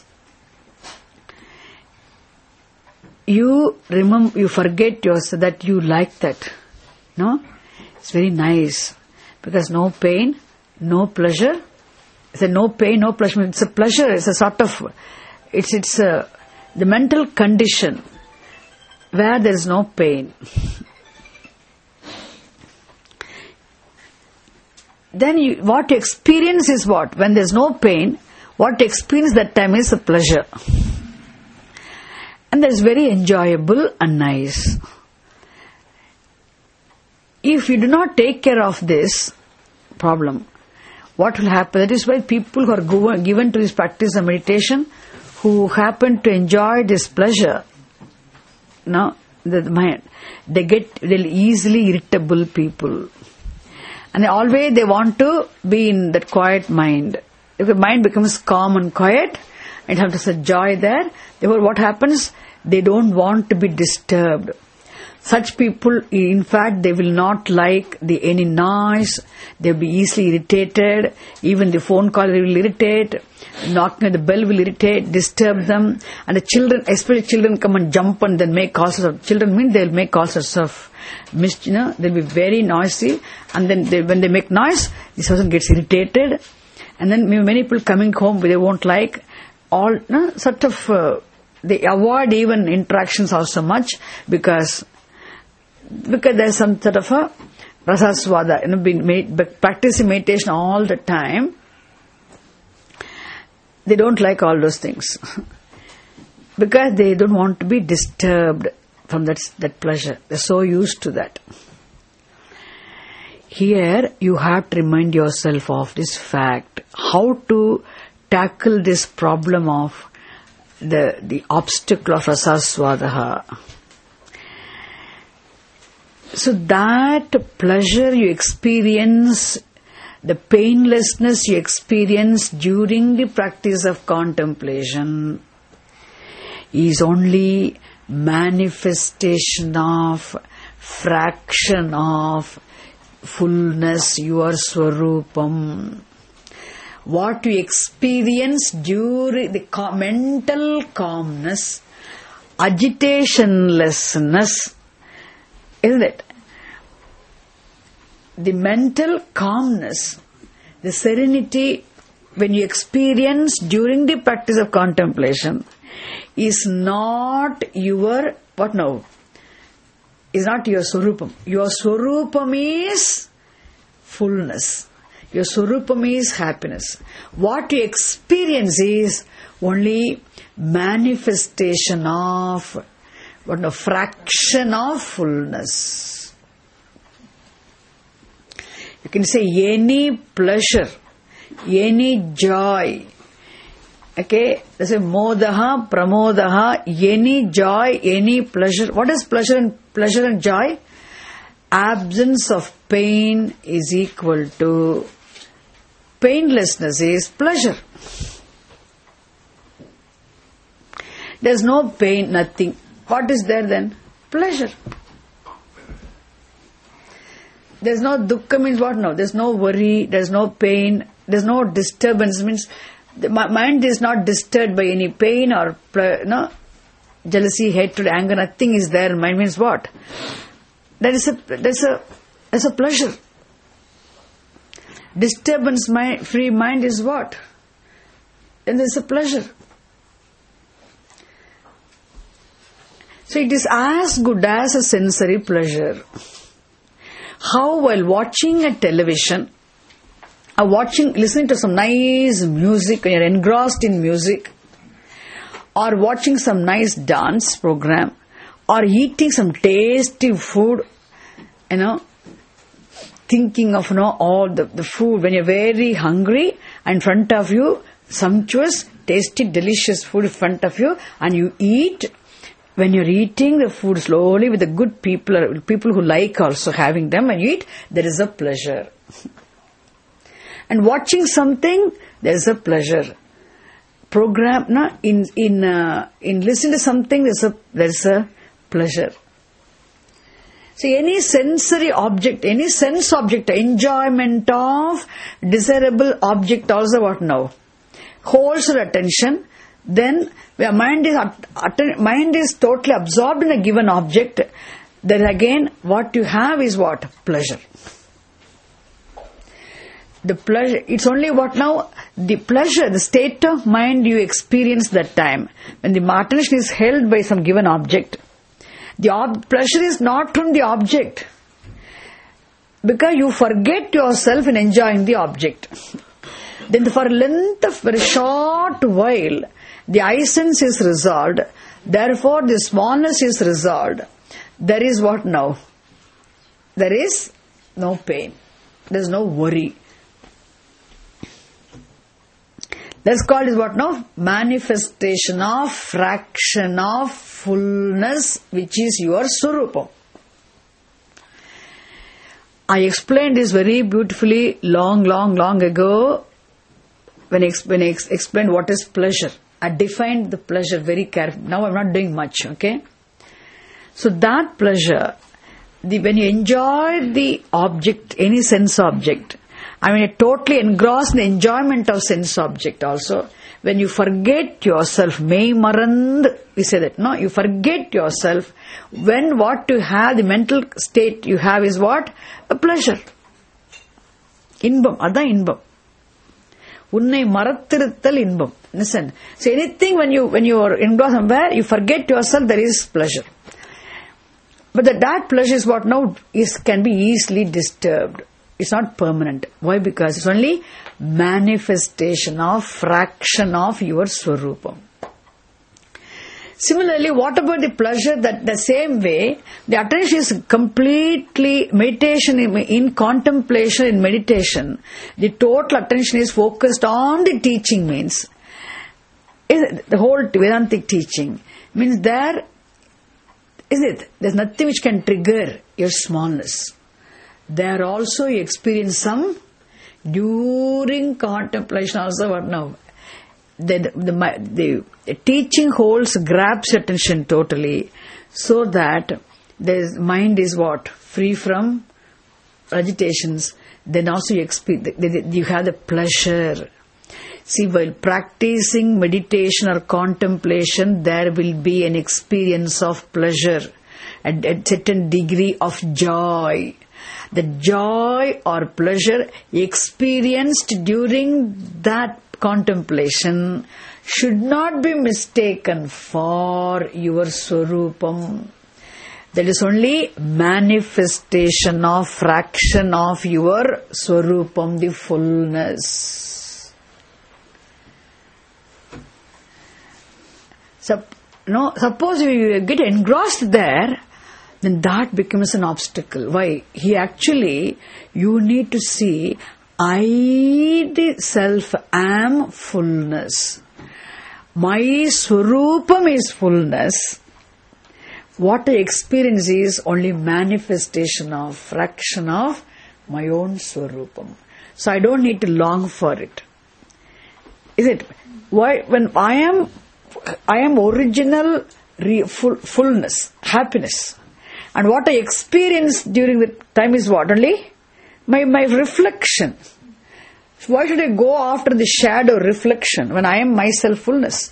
[SPEAKER 1] you remember, you forget yourself that you like that. No? It's very nice. Because no pain, no pleasure. It's a no pain, no pleasure. It's a pleasure. It's a sort of, it's, it's a, the mental condition where there is no pain. Then you, what you experience is what? When there is no pain, what you experience that time is a pleasure. And that is very enjoyable and nice. If you do not take care of this problem, what will happen? That is why people who are given to this practice of meditation, who happen to enjoy this pleasure, no, the mind, they get they're easily irritable people. And they always they want to be in that quiet mind. If the mind becomes calm and quiet, and have this joy there, therefore what happens? They don't want to be disturbed. Such people, in fact, they will not like the any noise. They will be easily irritated. Even the phone call will irritate. Knocking at the bell will irritate, disturb them. And the children, especially children, come and jump and then make all sorts of. Children mean they will make all sorts of mischief. You know, they'll be very noisy. And then they, when they make noise, this person gets irritated. And then many people coming home, they won't like all you know, sort of. Uh, they avoid even interactions also much because. Because there is some sort of a rasaswada, you know, being made, practicing meditation all the time, they don't like all those things. Because they don't want to be disturbed from that, that pleasure. They're so used to that. Here, you have to remind yourself of this fact, how to tackle this problem of the, the obstacle of rasaswadaha. So that pleasure you experience, the painlessness you experience during the practice of contemplation is only manifestation of fraction of fullness, your Swarupam. What you experience during the cal- mental calmness, agitationlessness, isn't it? The mental calmness, the serenity when you experience during the practice of contemplation is not your, what now? Is not your Swarupam. Your Swarupam is fullness. Your Swarupam is happiness. What you experience is only manifestation of, what now, fraction of fullness. You can say any pleasure, any joy. Okay, that's a modaha, pramodaha, any joy, any pleasure. What is pleasure and pleasure and joy? Absence of pain is equal to painlessness is pleasure. There's no pain, nothing. What is there then? Pleasure. There's no dukkha means what now? There's no worry, there's no pain, there's no disturbance. Means the mind is not disturbed by any pain or no jealousy, hatred, anger. Nothing is there. Mind means what? That is a that's a that's a pleasure. Disturbance mind, free mind is what? And there's a pleasure. So it is as good as a sensory pleasure. How while watching a television, or watching, listening to some nice music, when you're engrossed in music, or watching some nice dance program, or eating some tasty food, you know, thinking of, you know, all the, the food, when you're very hungry, and in front of you, sumptuous, tasty, delicious food in front of you, and you eat. When you're eating the food slowly with the good people, or people who like also having them and you eat, there is a pleasure. And watching something, there is a pleasure. Program, na, in in uh, in listening to something, there's a there's a pleasure. See, any sensory object, any sense object, enjoyment of desirable object also what now? Holds your attention. Then where mind is mind is totally absorbed in a given object, then again what you have is what? Pleasure. The pleasure, it's only what now? The pleasure, the state of mind you experience that time. When the attention is held by some given object, the ob- pleasure is not from the object. Because you forget yourself in enjoying the object. Then for a length of very short while, the essence is resolved. Therefore, the smallness is resolved. There is what now? There is no pain. There is no worry. That's called is what now? Manifestation of fraction of fullness, which is your Swarupam. I explained this very beautifully long, long, long ago when I, when I explained what is pleasure. I defined the pleasure very carefully. Now I'm not doing much, okay? So that pleasure, the, when you enjoy the object, any sense object, I mean, you're totally engrossed in the enjoyment of sense object also. When you forget yourself, may marand, we say that, no? You forget yourself. When what you have, the mental state you have is what? A pleasure. Inbam, adha inbam. Unnai marattiruttal inbam. Listen. So anything when you, when you are engrossed somewhere, you forget yourself, there is pleasure. But that, that pleasure is what now is, can be easily disturbed. It's not permanent. Why? Because it's only manifestation of fraction of your Swarupam. Similarly, what about the pleasure? That the same way, the attention is completely meditation in, in contemplation, in meditation. The total attention is focused on the teaching means. The whole Vedantic teaching means there, is it? There's nothing which can trigger your smallness. There also you experience some During contemplation also, what now? The, the, the, the teaching holds, grabs your attention totally, so that the mind is what? Free from agitations. Then also you experience, you have the pleasure. See, while practicing meditation or contemplation, there will be an experience of pleasure, a, a certain degree of joy. The joy or pleasure experienced during that contemplation should not be mistaken for your Swarupam. That is only manifestation of fraction of your Swarupam, the fullness. So, no, suppose you get engrossed there, then that becomes an obstacle. Why? He actually, you need to see, I the self am fullness. My Swarupam is fullness. What I experience is only manifestation of, fraction of my own Swarupam. So I don't need to long for it. Is it? Why? When I am, I am original re, full, fullness, happiness. And what I experience during the time is what? Only my, my reflection. So why should I go after the shadow reflection when I am myself fullness?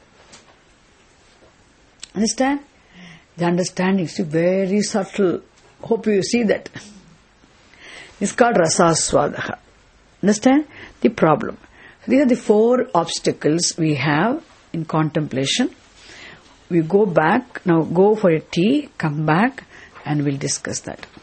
[SPEAKER 1] Understand? The understanding is very subtle. Hope you see that. It's called rasaswadaha. Understand? The problem. These are the four obstacles we have in contemplation. We go back, now go for a tea, come back, and we'll discuss that.